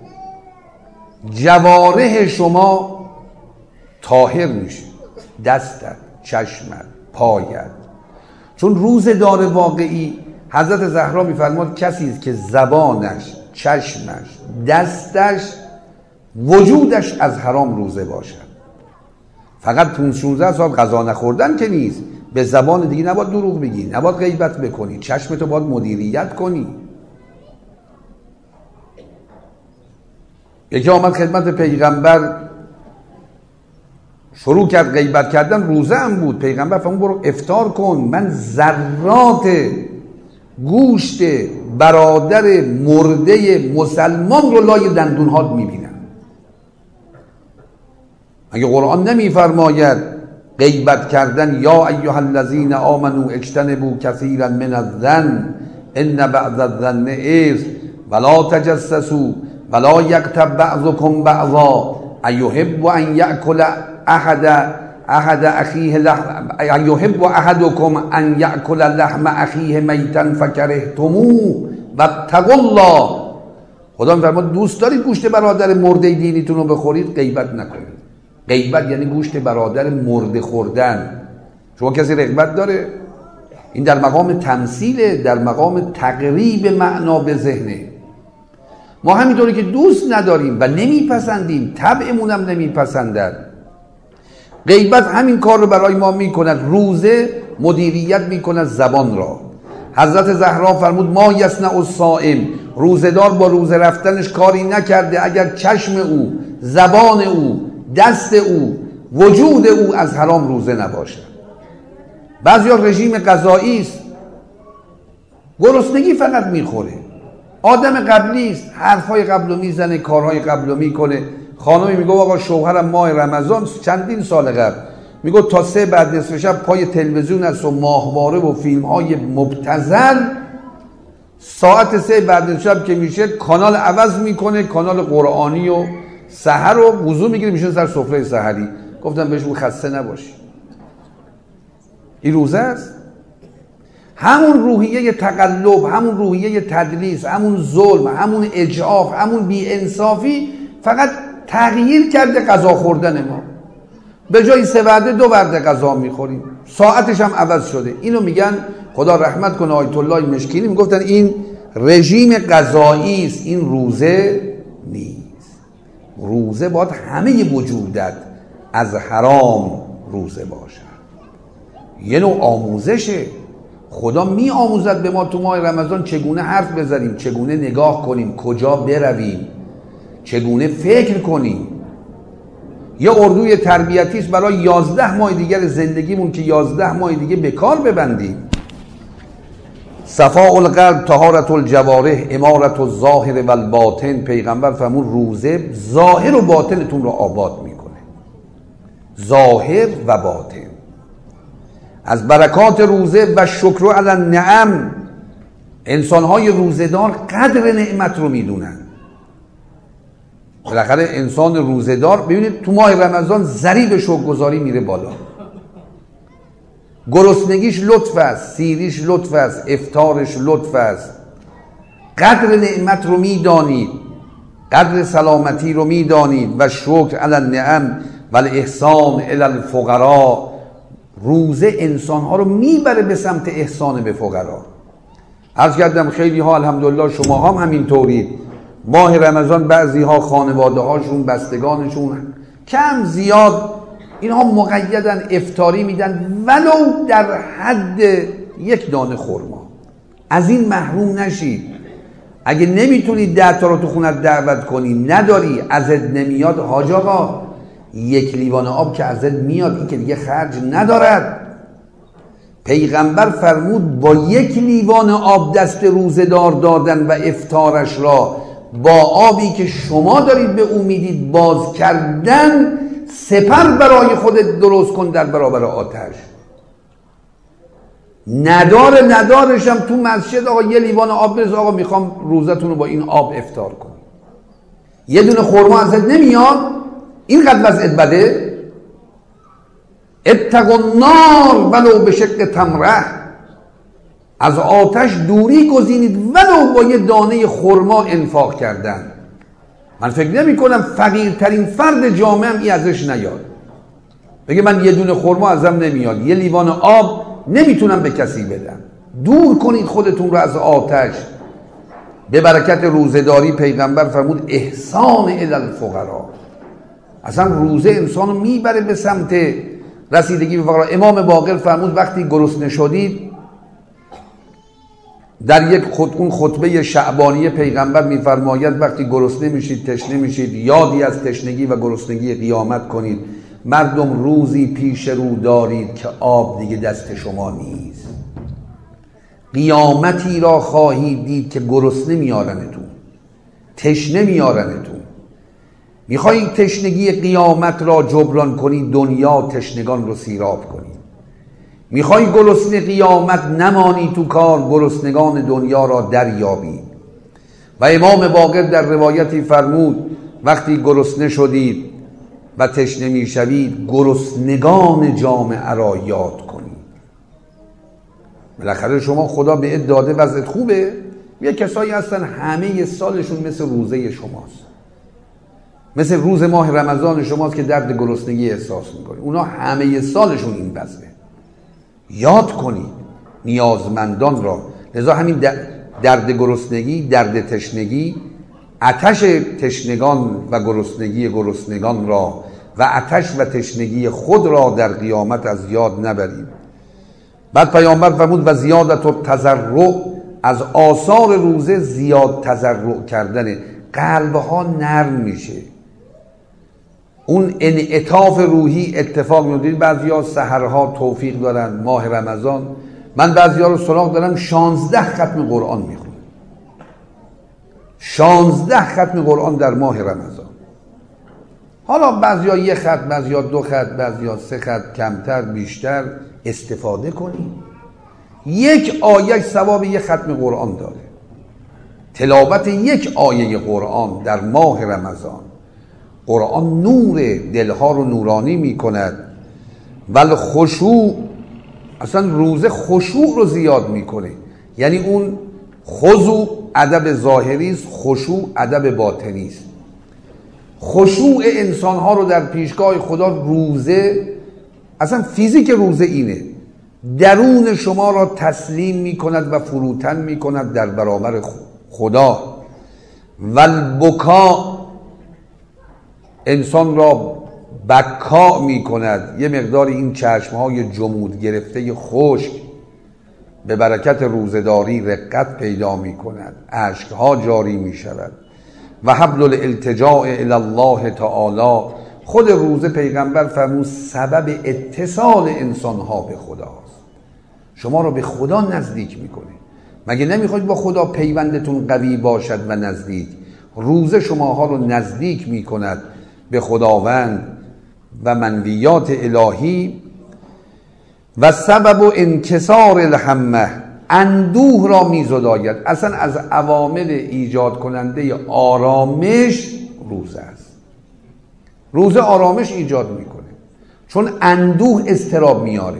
جوارح شما طاهر میشه، دستت، چشمت، پایت. چون روزه دار واقعی حضرت زهرا میفرماد کسی است که زبانش، چشمش، دستش، وجودش از حرام روزه باشد. فقط 16 ساعت غذا نخوردن که نیست. به زبان دیگه نباید دروغ بگی، نباید غیبت بکنی، چشمتو باید مدیریت کنی. یکی آمد خدمت پیغمبر، شروع کرد غیبت کردن، روزه هم بود. پیغمبر فرمود برو افطار کن، من ذرات گوشت برادر مرده مسلمان رو لای دندونهات میبینم. اگه قرآن نمیفرماید غیبت کردن. یا ایها الذین آمنوا اجتنبوا کثیرا من الظن ان بعض الظن اثم ولا تجسسوا ولا یغتب بعضکم بعضا ایحب ان یأکل احد اخیه لحم ایحب احدکم ان یأکل لحم اخیه میتا فکرهتموه واتقوا الله. خدا میفرماد دوست دارید گوشت برادر مرده دینیتون رو بخورید، غیبت نکنید. غیبت یعنی گوشت برادر مرده خوردن. شما کسی رغبت داره؟ این در مقام تمثیله، در مقام تقریب معنا به ذهنه. ما همینطوری که دوست نداریم و نمیپسندیم، طبعمون هم نمیپسندد، غیبت همین کار رو برای ما میکند. روزه مدیریت میکند زبان را. حضرت زهرا فرمود ما یصنع الصائم، روزه‌دار با روزه رفتنش کاری نکرده اگر چشم او، زبان او، دست او، وجود او از حرام روزه نباشد. بعضیا رژیم غذایی است، گرسنگی فقط میخوره، آدم قبلی است، حرفای قبلو میزنه، کارهای قبلو میکنه. خانمی میگه آقا شوهرم ماه رمضان چندین سال قبل میگه تا 3 بعد نصف شب پای تلویزیون است و ماهواره و فیلم های مبتذل، ساعت 3 بعد نصف شب که میشه کانال عوض میکنه، کانال قرآنی و سحر و وضو میگیره میشه سر سفره سحری. گفتم بهش خسته نباشی، این روزه است. همون روحیه تقلب، همون روحیه تدلیس، همون ظلم، همون اجعاف، همون بی‌انصافی فقط تغییر کرده غذا خوردن ما. به جای 3 وعده 2 وعده غذا میخوریم، ساعتش هم عوض شده. اینو میگن خدا رحمت کنه آیت الله مشکینی میگفتن این رژیم غذایی است، این روزه نیست. روزه باید همه وجودت از حرام روزه باشد. یه نوع آموزشه. خدا می آموزد به ما تو ماه رمضان چگونه حرف بزنیم، چگونه نگاه کنیم، کجا برویم، چگونه فکر کنیم. یه اردوی تربیتی است برای 11 ماه دیگر زندگیمون که 11 ماه دیگه به کار ببندیم. صفاء القلب، طهارت الجوارح، امارت الظاهر و الباطن. پیغمبر فرمود روزه ظاهر و باطنتون رو آباد میکنه، ظاهر و باطن. از برکات روزه و شکر علی النعم، انسانهای روزه‌دار قدر نعمت رو میدونن. بالاخره انسان روزه‌دار ببینید تو ماه رمضان ضریب شکرگزاری میره بالا. گرسنگیش لطف است، سیریش لطف است، افطارش لطف است. قدر نعمت رو میدانید، قدر سلامتی رو میدانید. و شکر علی النعم و الاحسان الی الفقراء. روزه انسانها رو میبره به سمت احسان به فقرا. عرض کردم خیلی ها الحمدلله شما هم همینطورید. ماه رمضان بعضی ها خانواده هاشون، بستگانشون کم زیاد اینها مقیدن افطاری میدن ولو در حد 1 دانه خرما. از این محروم نشید. اگه نمیتونید 10 تا رو تو خونت دعوت کنی، نداری، ازت نمیاد، حاج آقا 1 لیوان آب که ازت میاد این که دیگه خرج ندارد. پیغمبر فرمود با 1 لیوان آب دست روزه‌دار دادن و افطارش را با آبی که شما دارید به او میدید باز کردن، سپر برای خودت درست کن در برابر آتش. ندارشم تو مسجد آقا 1 لیوان آب بریز، آقا میخوام روزتون رو با این آب افطار کنم. 1 دونه خرما ازت نمیاد، اینقدر وضعیت بده. اتقوا النار ولو بشق تمره. از آتش دوری گزینید ولو با 1 دانه خرما انفاق کردن. من فکر نمی کنم فقیرترین فرد جامعه هم این ازش نیاد، بگه من 1 دونه خرما ازم نمیاد، 1 لیوان آب نمیتونم به کسی بدم. دور کنید خودتون رو از آتش. به برکت روزه‌داری پیغمبر فرمود احسان الی الفقراء. اصلا روزه انسان رو میبره به سمت رسیدگی به فقرا. امام باقر فرمود وقتی گرسنه شدید، در یک اون خطبه شعبانی پیغمبر میفرماید وقتی گرسنه میشید، تشنه میشید، یادی از تشنگی و گرسنگی قیامت کنید. مردم روزی پیش رو دارید که آب دیگه دست شما نیست. قیامتی را خواهید دید که گرسنه میارنتون، تشنه میارنتون. میخوای تشنگی قیامت را جبران کنی، دنیا تشنگان رو سیراب کنی. میخوای گرسنه قیامت نمانی تو کار، گرسنگان دنیا را دریابی. و امام باقر در روایتی فرمود وقتی گرسنه شدید و تشنه میشوید، گرسنگان جامعه را یاد کنید. بالاخره شما خدا به داده وضعت خوبه، یه کسایی هستن همه سالشون مثل روزه شماست، مثل روز ماه رمضان شماست که درد گرسنگی احساس میکنید. اونا همه سالشون این وضعه. یاد کنید نیازمندان را. لذا همین درد گرسنگی، درد تشنگی، آتش تشنگان و گرسنگی گرسنگان را و آتش و تشنگی خود را در قیامت از یاد نبرید. بعد پیامبر فرمود و زیادت التضرع، از آثار روزه زیاد تضرع کردن، قلبها نرم میشه، اون انعطاف روحی اتفاق میفته. بعضیا سحرها توفیق دارن ماه رمضان، من بعضیا رو سراغ دارم 16 ختم قرآن میخونن، 16 ختم قرآن در ماه رمضان. حالا بعضیا 1 خط، بعضیا 2 خط، بعضیا 3 خط، کمتر بیشتر، استفاده کنید. 1 آیه ثواب 1 ختم قرآن داره. تلاوت 1 آیه قرآن در ماه رمضان، قرآن نور دلها رو نورانی می کند. ول خشوع، اصلا روزه خشوع رو زیاد میکنه. یعنی اون خضوع ادب ظاهری است، خشوع ادب باطنی است. خشوع انسانها رو در پیشگاه خدا، روزه اصلا فیزیک روزه اینه، درون شما را تسلیم می کند و فروتن می کند در برابر خدا. والبکا، انسان را بکا می کند. یه مقدار این چشمهای جمود گرفته خشک به برکت روزداری رقت پیدا می کند، اشکها جاری می شود. و حبل الالتجاء الی الله تعالی، خود روزه پیغمبر فرمود سبب اتصال انسانها به خداست، شما رو به خدا نزدیک میکنه. مگه نمیخواید با خدا پیوندتون قوی باشد و نزدیک؟ روزه شماها رو نزدیک میکند به خداوند و منویات الهی. و سبب انکسار الهمه، اندوه را میزداید. اصلا از عوامل ایجاد کننده آرامش روزه است. روزه آرامش ایجاد میکنه، چون اندوه اضطراب میاره.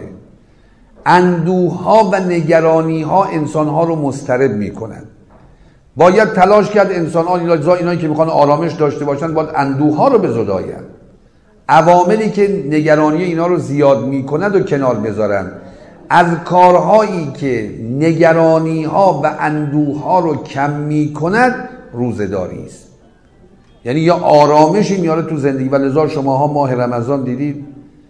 اندوه ها و نگرانی ها انسان ها رو مضطرب میکنن. باید تلاش کرد انسان ها، اینایی که میخوان آرامش داشته باشن باید اندوه ها رو بزداین. عواملی که نگرانی اینا رو زیاد میکند و کنار بذارن. از کارهایی که نگرانی ها و اندوه ها رو کم میکند روزه‌داری است. یعنی یا آرامشی میاره تو زندگی. و لذا شماها ماه رمضان دیدید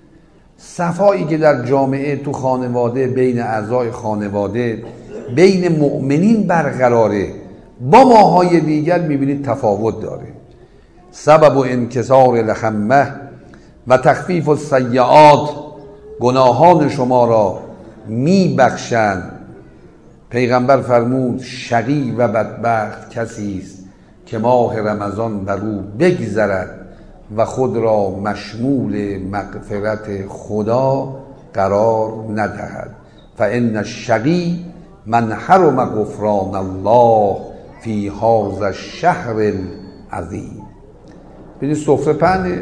صفایی که در جامعه، تو خانواده، بین اعضای خانواده، بین مؤمنین برقراره، با ماهای دیگر میبینید تفاوت داره. سبب و انکسار الهمه و تخفیف السیئات، گناهان شما را میبخشند. پیغمبر فرمود شقی و بدبخت کسی است که ماه رمضان بر او بگذرد و خود را مشمول مغفرت خدا قرار ندهد. فان الشقی من حرم غفران الله فی هذا الشهر العظیم. ببینید سفره پهنه،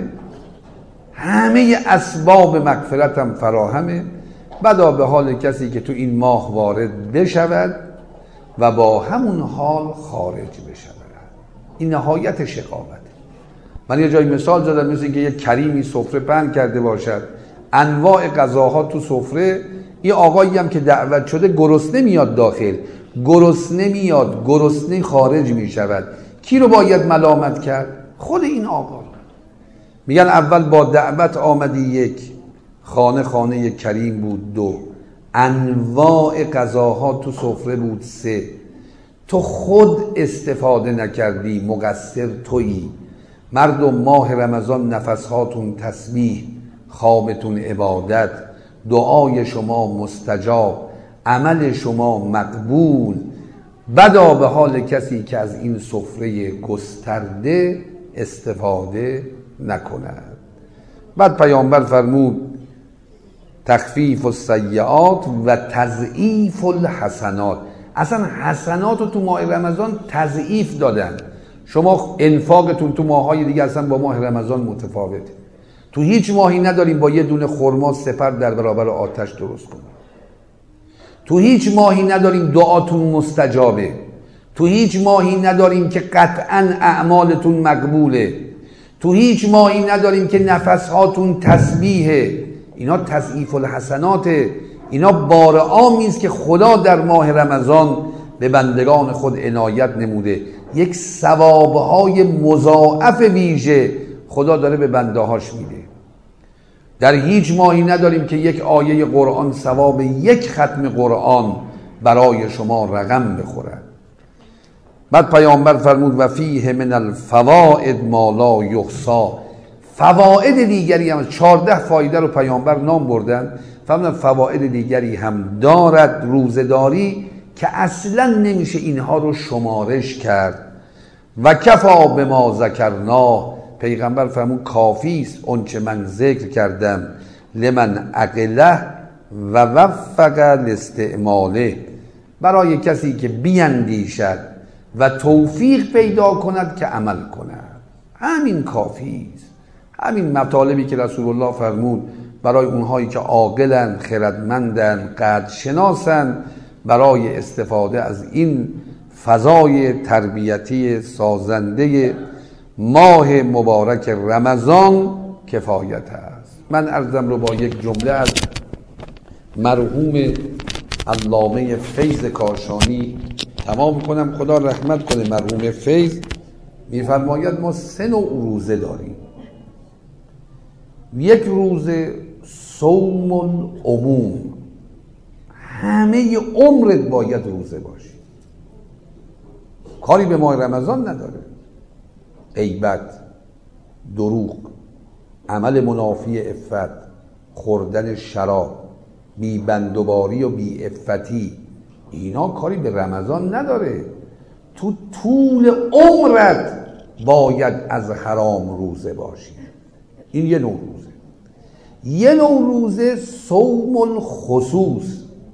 همه اسباب مغفرت هم فراهمه. بدا به حال کسی که تو این ماه وارد بشود و با همون حال خارج بشود. این نهایت شقاوت. من یه جای مثال زدم، مثل اینکه یه کریمی سفره پهن کرده باشد، انواع غذاها تو سفره، یه آقایی هم که دعوت شده گرسنه میاد داخل، گرسنه میاد، گرسنه خارج میشود. کی رو باید ملامت کرد؟ خود این آقا رو. میگن اول با دعوت آمدی، 1 خانه کریم بود، 2 انواع غذاها تو سفره بود، 3 تو خود استفاده نکردی، مقصر تویی. مردم ماه رمضان نفسهاتون تسبیح، خوابتون عبادت، دعای شما مستجاب، عمل شما مقبول. بدا به حال کسی که از این سفره گسترده استفاده نکند. بعد پیامبر فرمود تخفیف السیئات و تضعیف الحسنات. اصلا حسنات رو تو ماه رمضان تضعیف دادن. شما انفاقتون تو ماه‌های دیگه اصلا با ماه رمضان متفاوته. تو هیچ ماهی نداریم با یه دونه خرما سپر در برابر آتش درست کنیم. تو هیچ ماهی نداریم دعاتون مستجابه. تو هیچ ماهی نداریم که قطعا اعمالتون مقبوله. تو هیچ ماهی نداریم که نفسهاتون تسبیحه. اینا تضعیف الحسناته. اینا بار عامی است که خدا در ماه رمضان به بندگان خود عنایت نموده. یک ثوابهای مضاعف ویژه خدا داره به بندهاش میده. در هیچ ماهی نداریم که یک آیه قرآن ثواب یک ختم قرآن برای شما رقم بخورد. بعد پیامبر فرمود و فیه من الفوائد ما لا یحصی. فواید دیگری هم 14 فایده رو پیامبر نام بردن. فرمودن فواید دیگری هم دارد روزداری که اصلا نمیشه اینها رو شمارش کرد. و کفا به ما ذکرنا. پیغمبر فرمود کافی است اون چه من ذکر کردم لمن عقله و وفق لاستعماله. برای کسی که بیندیشد و توفیق پیدا کند که عمل کند. همین کافی است. همین مطالبی که رسول الله فرمود برای اونهایی که عاقلن، خردمندن، قدر شناسن، برای استفاده از این فضای تربیتی سازنده ماه مبارک رمضان کفایت است. من عرضم رو با یک جمله از مرحوم علامه فیض کاشانی تمام کنم. خدا رحمت کنه مرحوم فیض. میفرماید ما 3 نوع روزه داریم. یک روزه صوم العموم، همه عمرت باید روزه باشی، کاری به ماه رمضان نداره. غیبت، دروغ، عمل منافی عفت، خوردن شراب، بی بندوباری و بی عفتی، اینا کاری به رمضان نداره. تو طول عمرت باید از حرام روزه باشی. این یه نوع روزه. یه نوع روزه صوم الخصوص،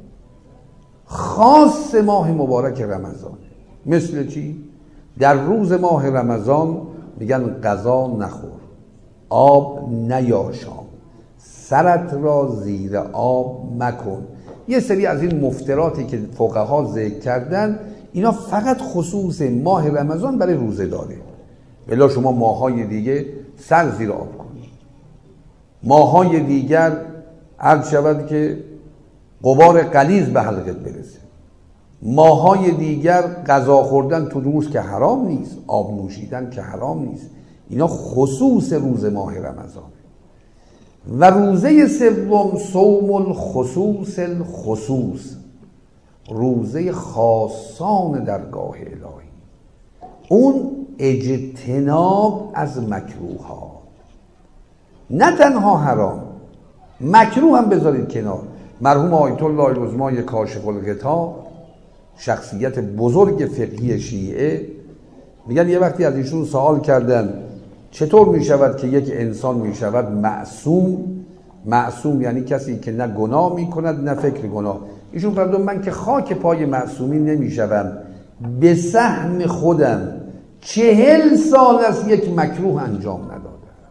خاص ماه مبارک رمضان. مثل چی؟ در روز ماه رمضان میگن غذا نخور، آب نیاشام، سرت را زیر آب مکن. یه سری از این مفتراتی که فقها ذکر کردن اینا فقط خصوص ماه رمضان برای روزه داره. بلا شما ماهای دیگه سر زیر آب کنید. ماهای دیگر عرض شود که غبار غلیظ به حلقت برسه. ماهای دیگر غذا خوردن تو روز که حرام نیست، آب نوشیدن که حرام نیست. اینا خصوص روز ماه رمضان. و روزه سوم صوم الخصوص الخصوص، روزه خاصان درگاه الهی. اون اجتناب از مکروها، نه تنها حرام، مکروه هم بذارید کنار. مرحوم آیت الله العظمای کاشف الغطا، شخصیت بزرگ فقهی شیعه، میگن یه وقتی از ایشون سوال کردن چطور میشود که یک انسان میشود معصوم؟ معصوم یعنی کسی که نه گناه میکند نه فکر گناه. ایشون فرمودن من که خاک پای معصومین نمیشوم، به سهم خودم 40 سال از یک مکروه انجام ندادم.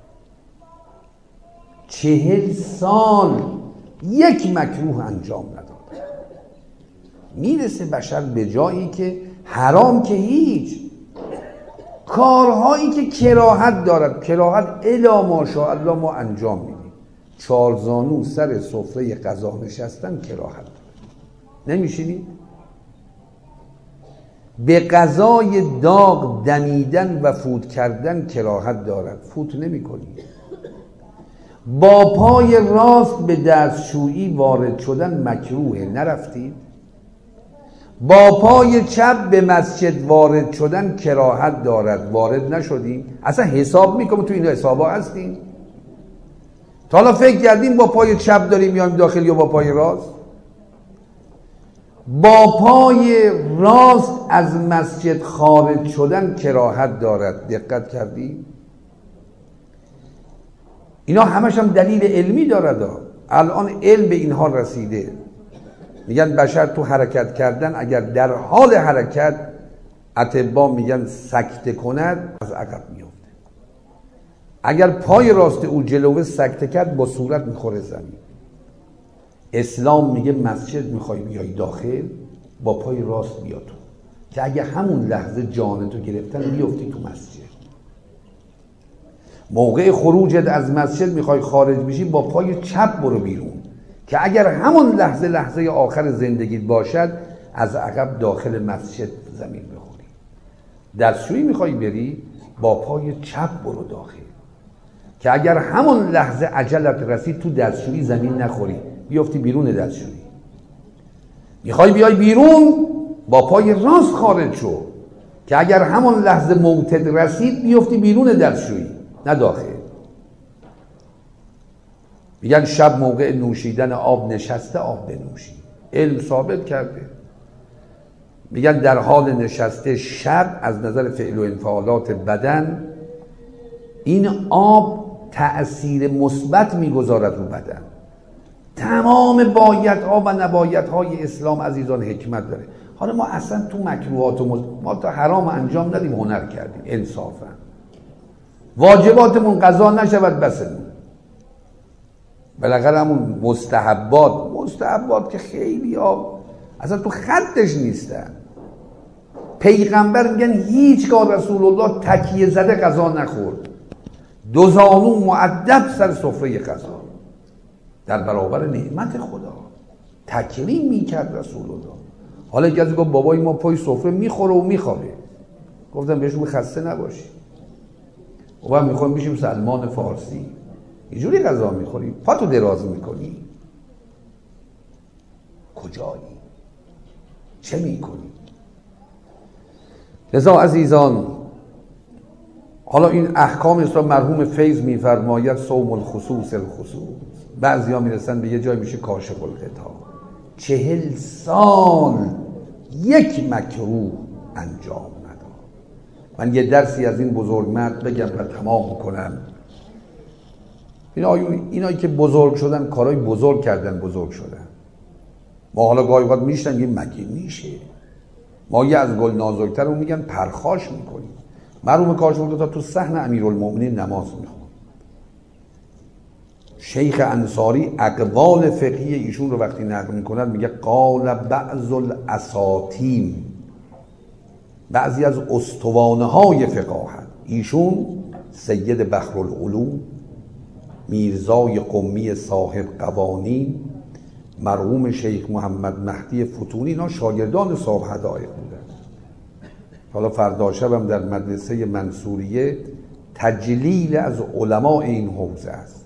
40 سال یک مکروه انجام ندادم. میرسه بشر به جایی که حرام که هیچ، کارهایی که کراهت دارد، کراهت الا ماشاءالله ما انجام میدیم. 4 زانو سر سفره غذا نشستن کراهت دارد. نمیشینید؟ به غذای داغ دمیدن و فوت کردن کراهت دارد، فوت نمی کنید. با پای راست به دستشویی وارد شدن مکروهه، نرفتید؟ با پای چپ به مسجد وارد شدن کراهت دارد، وارد نشدیم. اصلا حساب میکنم تو این حسابا هستیم؟ تا حالا فکر کردیم با پای چپ داریم میایم داخل یا با پای راست؟ با پای راست از مسجد خارج شدن کراهت دارد، دقت کردیم؟ اینا همش هم دلیل علمی داره. الان علم به اینها رسیده، میگن بشر تو حرکت کردن اگر در حال حرکت اطباء میگن سکته کند از عقب میفته. اگر پای راست او جلوه سکته کرد با صورت میخوره زمین. اسلام میگه مسجد میخوای بیای داخل با پای راست بیا تو، که اگه همون لحظه جانتو گرفتن بیفتی تو مسجد. موقع خروجت از مسجد میخوای خارج بشی با پای چپ برو بیرون، که اگر همون لحظه آخر زندگیت باشد از عقب داخل مسجد زمین بخوری. دستشویی میخوای بری با پای چپ برو داخل، که اگر همون لحظه عجلت رسید تو دستشویی زمین نخوری بیفتی بیرون دستشویی. میخوای بیای بیرون با پای راست خارج شو، که اگر همون لحظه موتت رسید بیفتی بیرون دستشویی نه داخل. میگن شب موقع نوشیدن آب نشسته آب بنوشی، علم ثابت کرده. میگن در حال نشسته شب از نظر فعل و انفعالات بدن این آب تأثیر مثبت میگذارد رو بدن. تمام بایدها و نبایدهای اسلام عزیزان حکمت داره. حالا ما اصلا تو مکروهات ما تا حرام انجام ندیم، هنر کردیم انصافا. واجباتمون قضا نشود بسمون، بالاخره همون مستحبات که خیلی ها اصلا تو خطش نیستن. پیغمبر میگن هیچگاه رسول الله تکیه زده غذا نخورد، دو زانو مؤدب سر سفره غذا در برابر نعمت خدا تکریم میکرد رسول الله. حالا کسی گفت بابای ما پای سفره میخوره و میخوابه، گفتم بهشون خسته نباشی، و بعد میخوایم بشیم سلمان فارسی اینجوری غذا میخوری پاتو دراز میکنی؟ کجایی؟ چه میکنی؟ لذا عزیزان حالا این احکام اسلام مرحوم فیض میفرماید صوم الخصوص بعضی ها میرسن به یه جای میشه کاشف القطاع. 40 سال یک مکروه انجام نداد. من یه درسی از این بزرگمرد بگم و تمام کنم. اینایی که بزرگ شدن کارهای بزرگ کردن، بزرگ شدن. ما حالا گاهی وقت میشنن مگه میشه؟ ما یه از گل نازکتر رو میگن پرخاش میکنیم. مرحوم کاشف القطاع تو صحن امیرالمومنین نماز میخوند. شیخ انصاری اقوال فقهی ایشون رو وقتی نقل میکند میگه قال بعض الاساطین، بعضی از استوانه های فقاهت. ایشون سید بحرالعلوم، میرزای قمی صاحب قوانین، مرحوم شیخ محمد مهدی فتونی، اینا شاگردان صاحب حدائق بودن. حالا فردا شبم در مدرسه منصوریه تجلیل از علماء این حوزه است.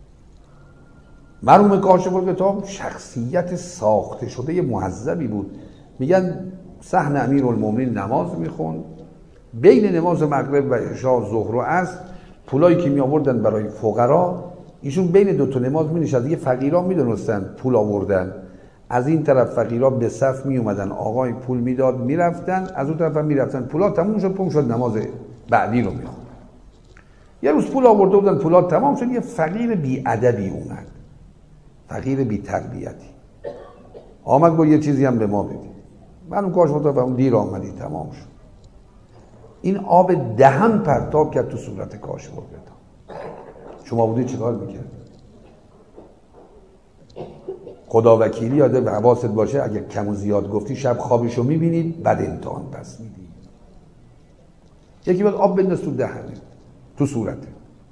مرحوم کاشف القطاع شخصیت ساخته شده مهذبی بود. میگن صحن امیرالمومنین نماز میخوند، بین نماز مغرب و عشاء ظهر و عصر پولایی که می آوردن برای فقرا، ایشون بین دو تا نماز می نشست. دیگه فقیرا میدونستن پول آوردن، از این طرف فقیرا به صف می اومدن، آقای پول میداد میرفتن، از اون طرف هم میرفتن، پولا تموم شد پول شد نماز بعدی رو میخوند. یه روز پول آورده بودن، پولا تمام شد، یه فقیر بی ادبی اومد، فقیر بی تربیتی آمد گفت یه چیزی هم به ما بدی. من اون کارش متفهم دیر آمدی تمام شد. این آب دهن پرتاب کرد تو صورت کاشف القطاع. شما بودی چیکار میکرد؟ خدا وکیلی یاده و حواست باشه اگه کم و زیاد گفتی شب خوابشو میبینید بعد امتحان پس میدی. یکی باید آب بنداز تو دهنه، تو صورته.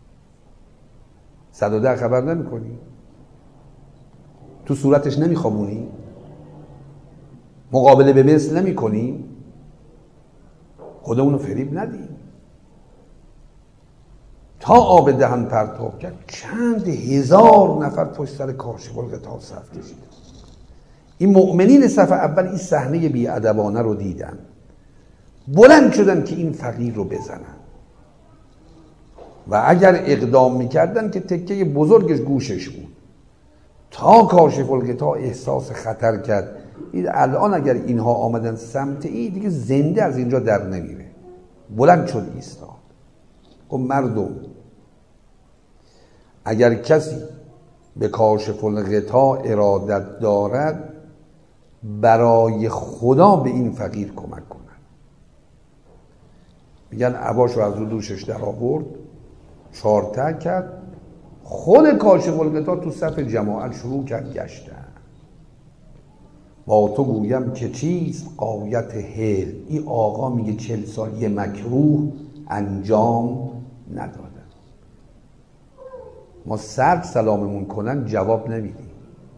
110 خبر نمیکنی؟ تو صورتش نمیخوابونی؟ مقابله به مثل نمی کنی؟ خودمونو فریب ندیم. تا آب دهن پرتاب کرد چند هزار نفر پشت سر کاشف القطاع صف کشیدن. این مؤمنین صف اول این صحنه بی‌ادبانه رو دیدن، بلند شدن که این فقیر رو بزنن و اگر اقدام میکردن که تکه بزرگش گوشش بود. تا کاشف القطاع احساس خطر کرد این الان اگر اینها آمدن سمت این دیگه زنده از اینجا در نمیره. بلند شد ایستاد. گفت مردم اگر کسی به کاشف الغطا ارادت دارد برای خدا به این فقیر کمک کنند. میگن عباشو از رو دوشش در آورد، چارتر کرد، خود کاشف الغطا تو صف جماعت شروع کرد گشتن. با تو گویم که چیست غایت حیل. این آقا میگه 40 سال یه مکروه انجام ندادن. ما سرد سلاممون کنن جواب نمیدیم.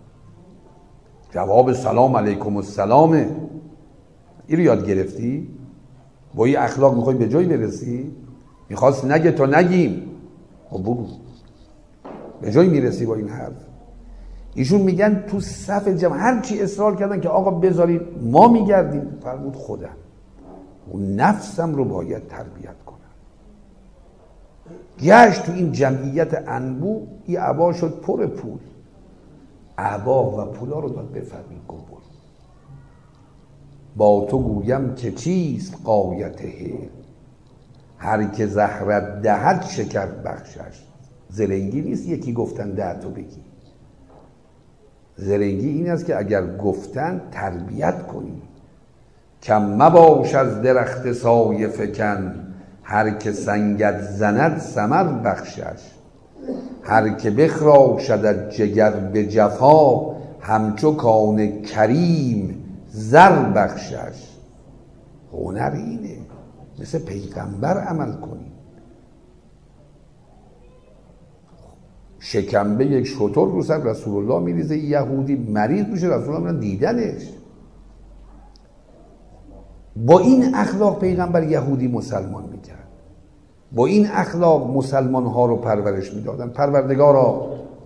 جواب سلام علیکم السلامه. این رو یاد گرفتی؟ با این اخلاق میخوای به جای برسی؟ میخواست نگه تا نگیم. خب بگو به جای میرسی با این حرف. ایشون میگن تو صف جمع هر چی اصرار کردن که آقا بذارید ما میگردیم، فرمود خودم اون نفسم رو باید تربیت کنم. گشت تو این جمعیت انبوه، این عبا شد پر پول. عبا و پولا رو داد بفرمید گو برو. با تو گویم که چیست غایت حیل. هر که زهرت دهد شکر بخشش. زرنگی نیست یکی گفتن ده تو بگی. زرنگی این است که اگر گفتن تربیت کنی. کم مباش از درخت سایه فکن. هر که سنگت زند ثمر بخشش. هر که بخراشد جگر به جفا. همچو کان کریم زر بخشش. هنر اینه مثل پیغمبر عمل کنی. شکمبه یک شتر رو سر رسول الله میریزه، یهودی مریض میشه، رسول الله دیدنش. با این اخلاق پیغمبر یهودی مسلمان میکرد. با این اخلاق مسلمان ها رو پرورش میدادن. پروردگارا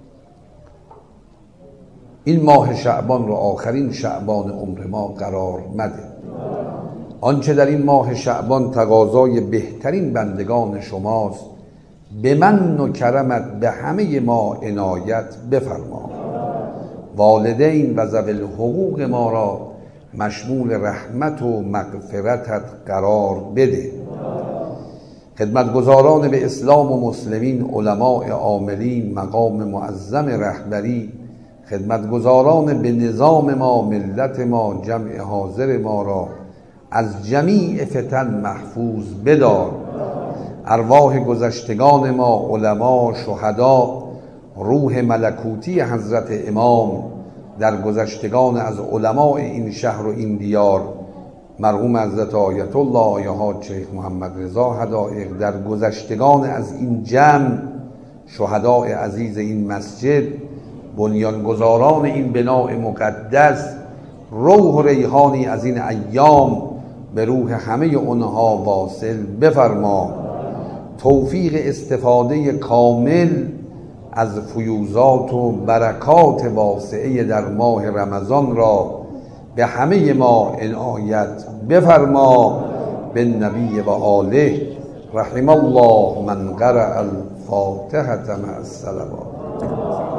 این ماه شعبان رو آخرین شعبان عمر ما قرار مده. آنچه در این ماه شعبان تقاضای بهترین بندگان شماست، به من و کرمت به همه ما عنایت بفرما. والدین و ذوی الحقوق ما را مشمول رحمت و مغفرتت قرار بده. خدمتگزاران به اسلام و مسلمین، علماء عاملین، مقام معظم رهبری، خدمتگزاران به نظام ما، ملت ما، جمع حاضر ما را از جمیع فتن محفوظ بدار. ارواح گذشتگان ما، علما، شهدا، روح ملکوتی حضرت امام، در گذشتگان از علماء این شهر و این دیار، مرحوم حضرت آیت الله آیه ها شیخ محمد رضا حدائق، در گذشتگان از این جمع، شهداء عزیز این مسجد، بنیانگذاران این بناء مقدس، روح و ریحانی از این ایام به روح همه اونها واصل بفرما. توفیق استفاده کامل از فیوزات و برکات واسعه در ماه رمضان را به همه ما عنایت بفرما. به نبی و آله. رحم الله من قرأ الفاتحة مع الصلوات.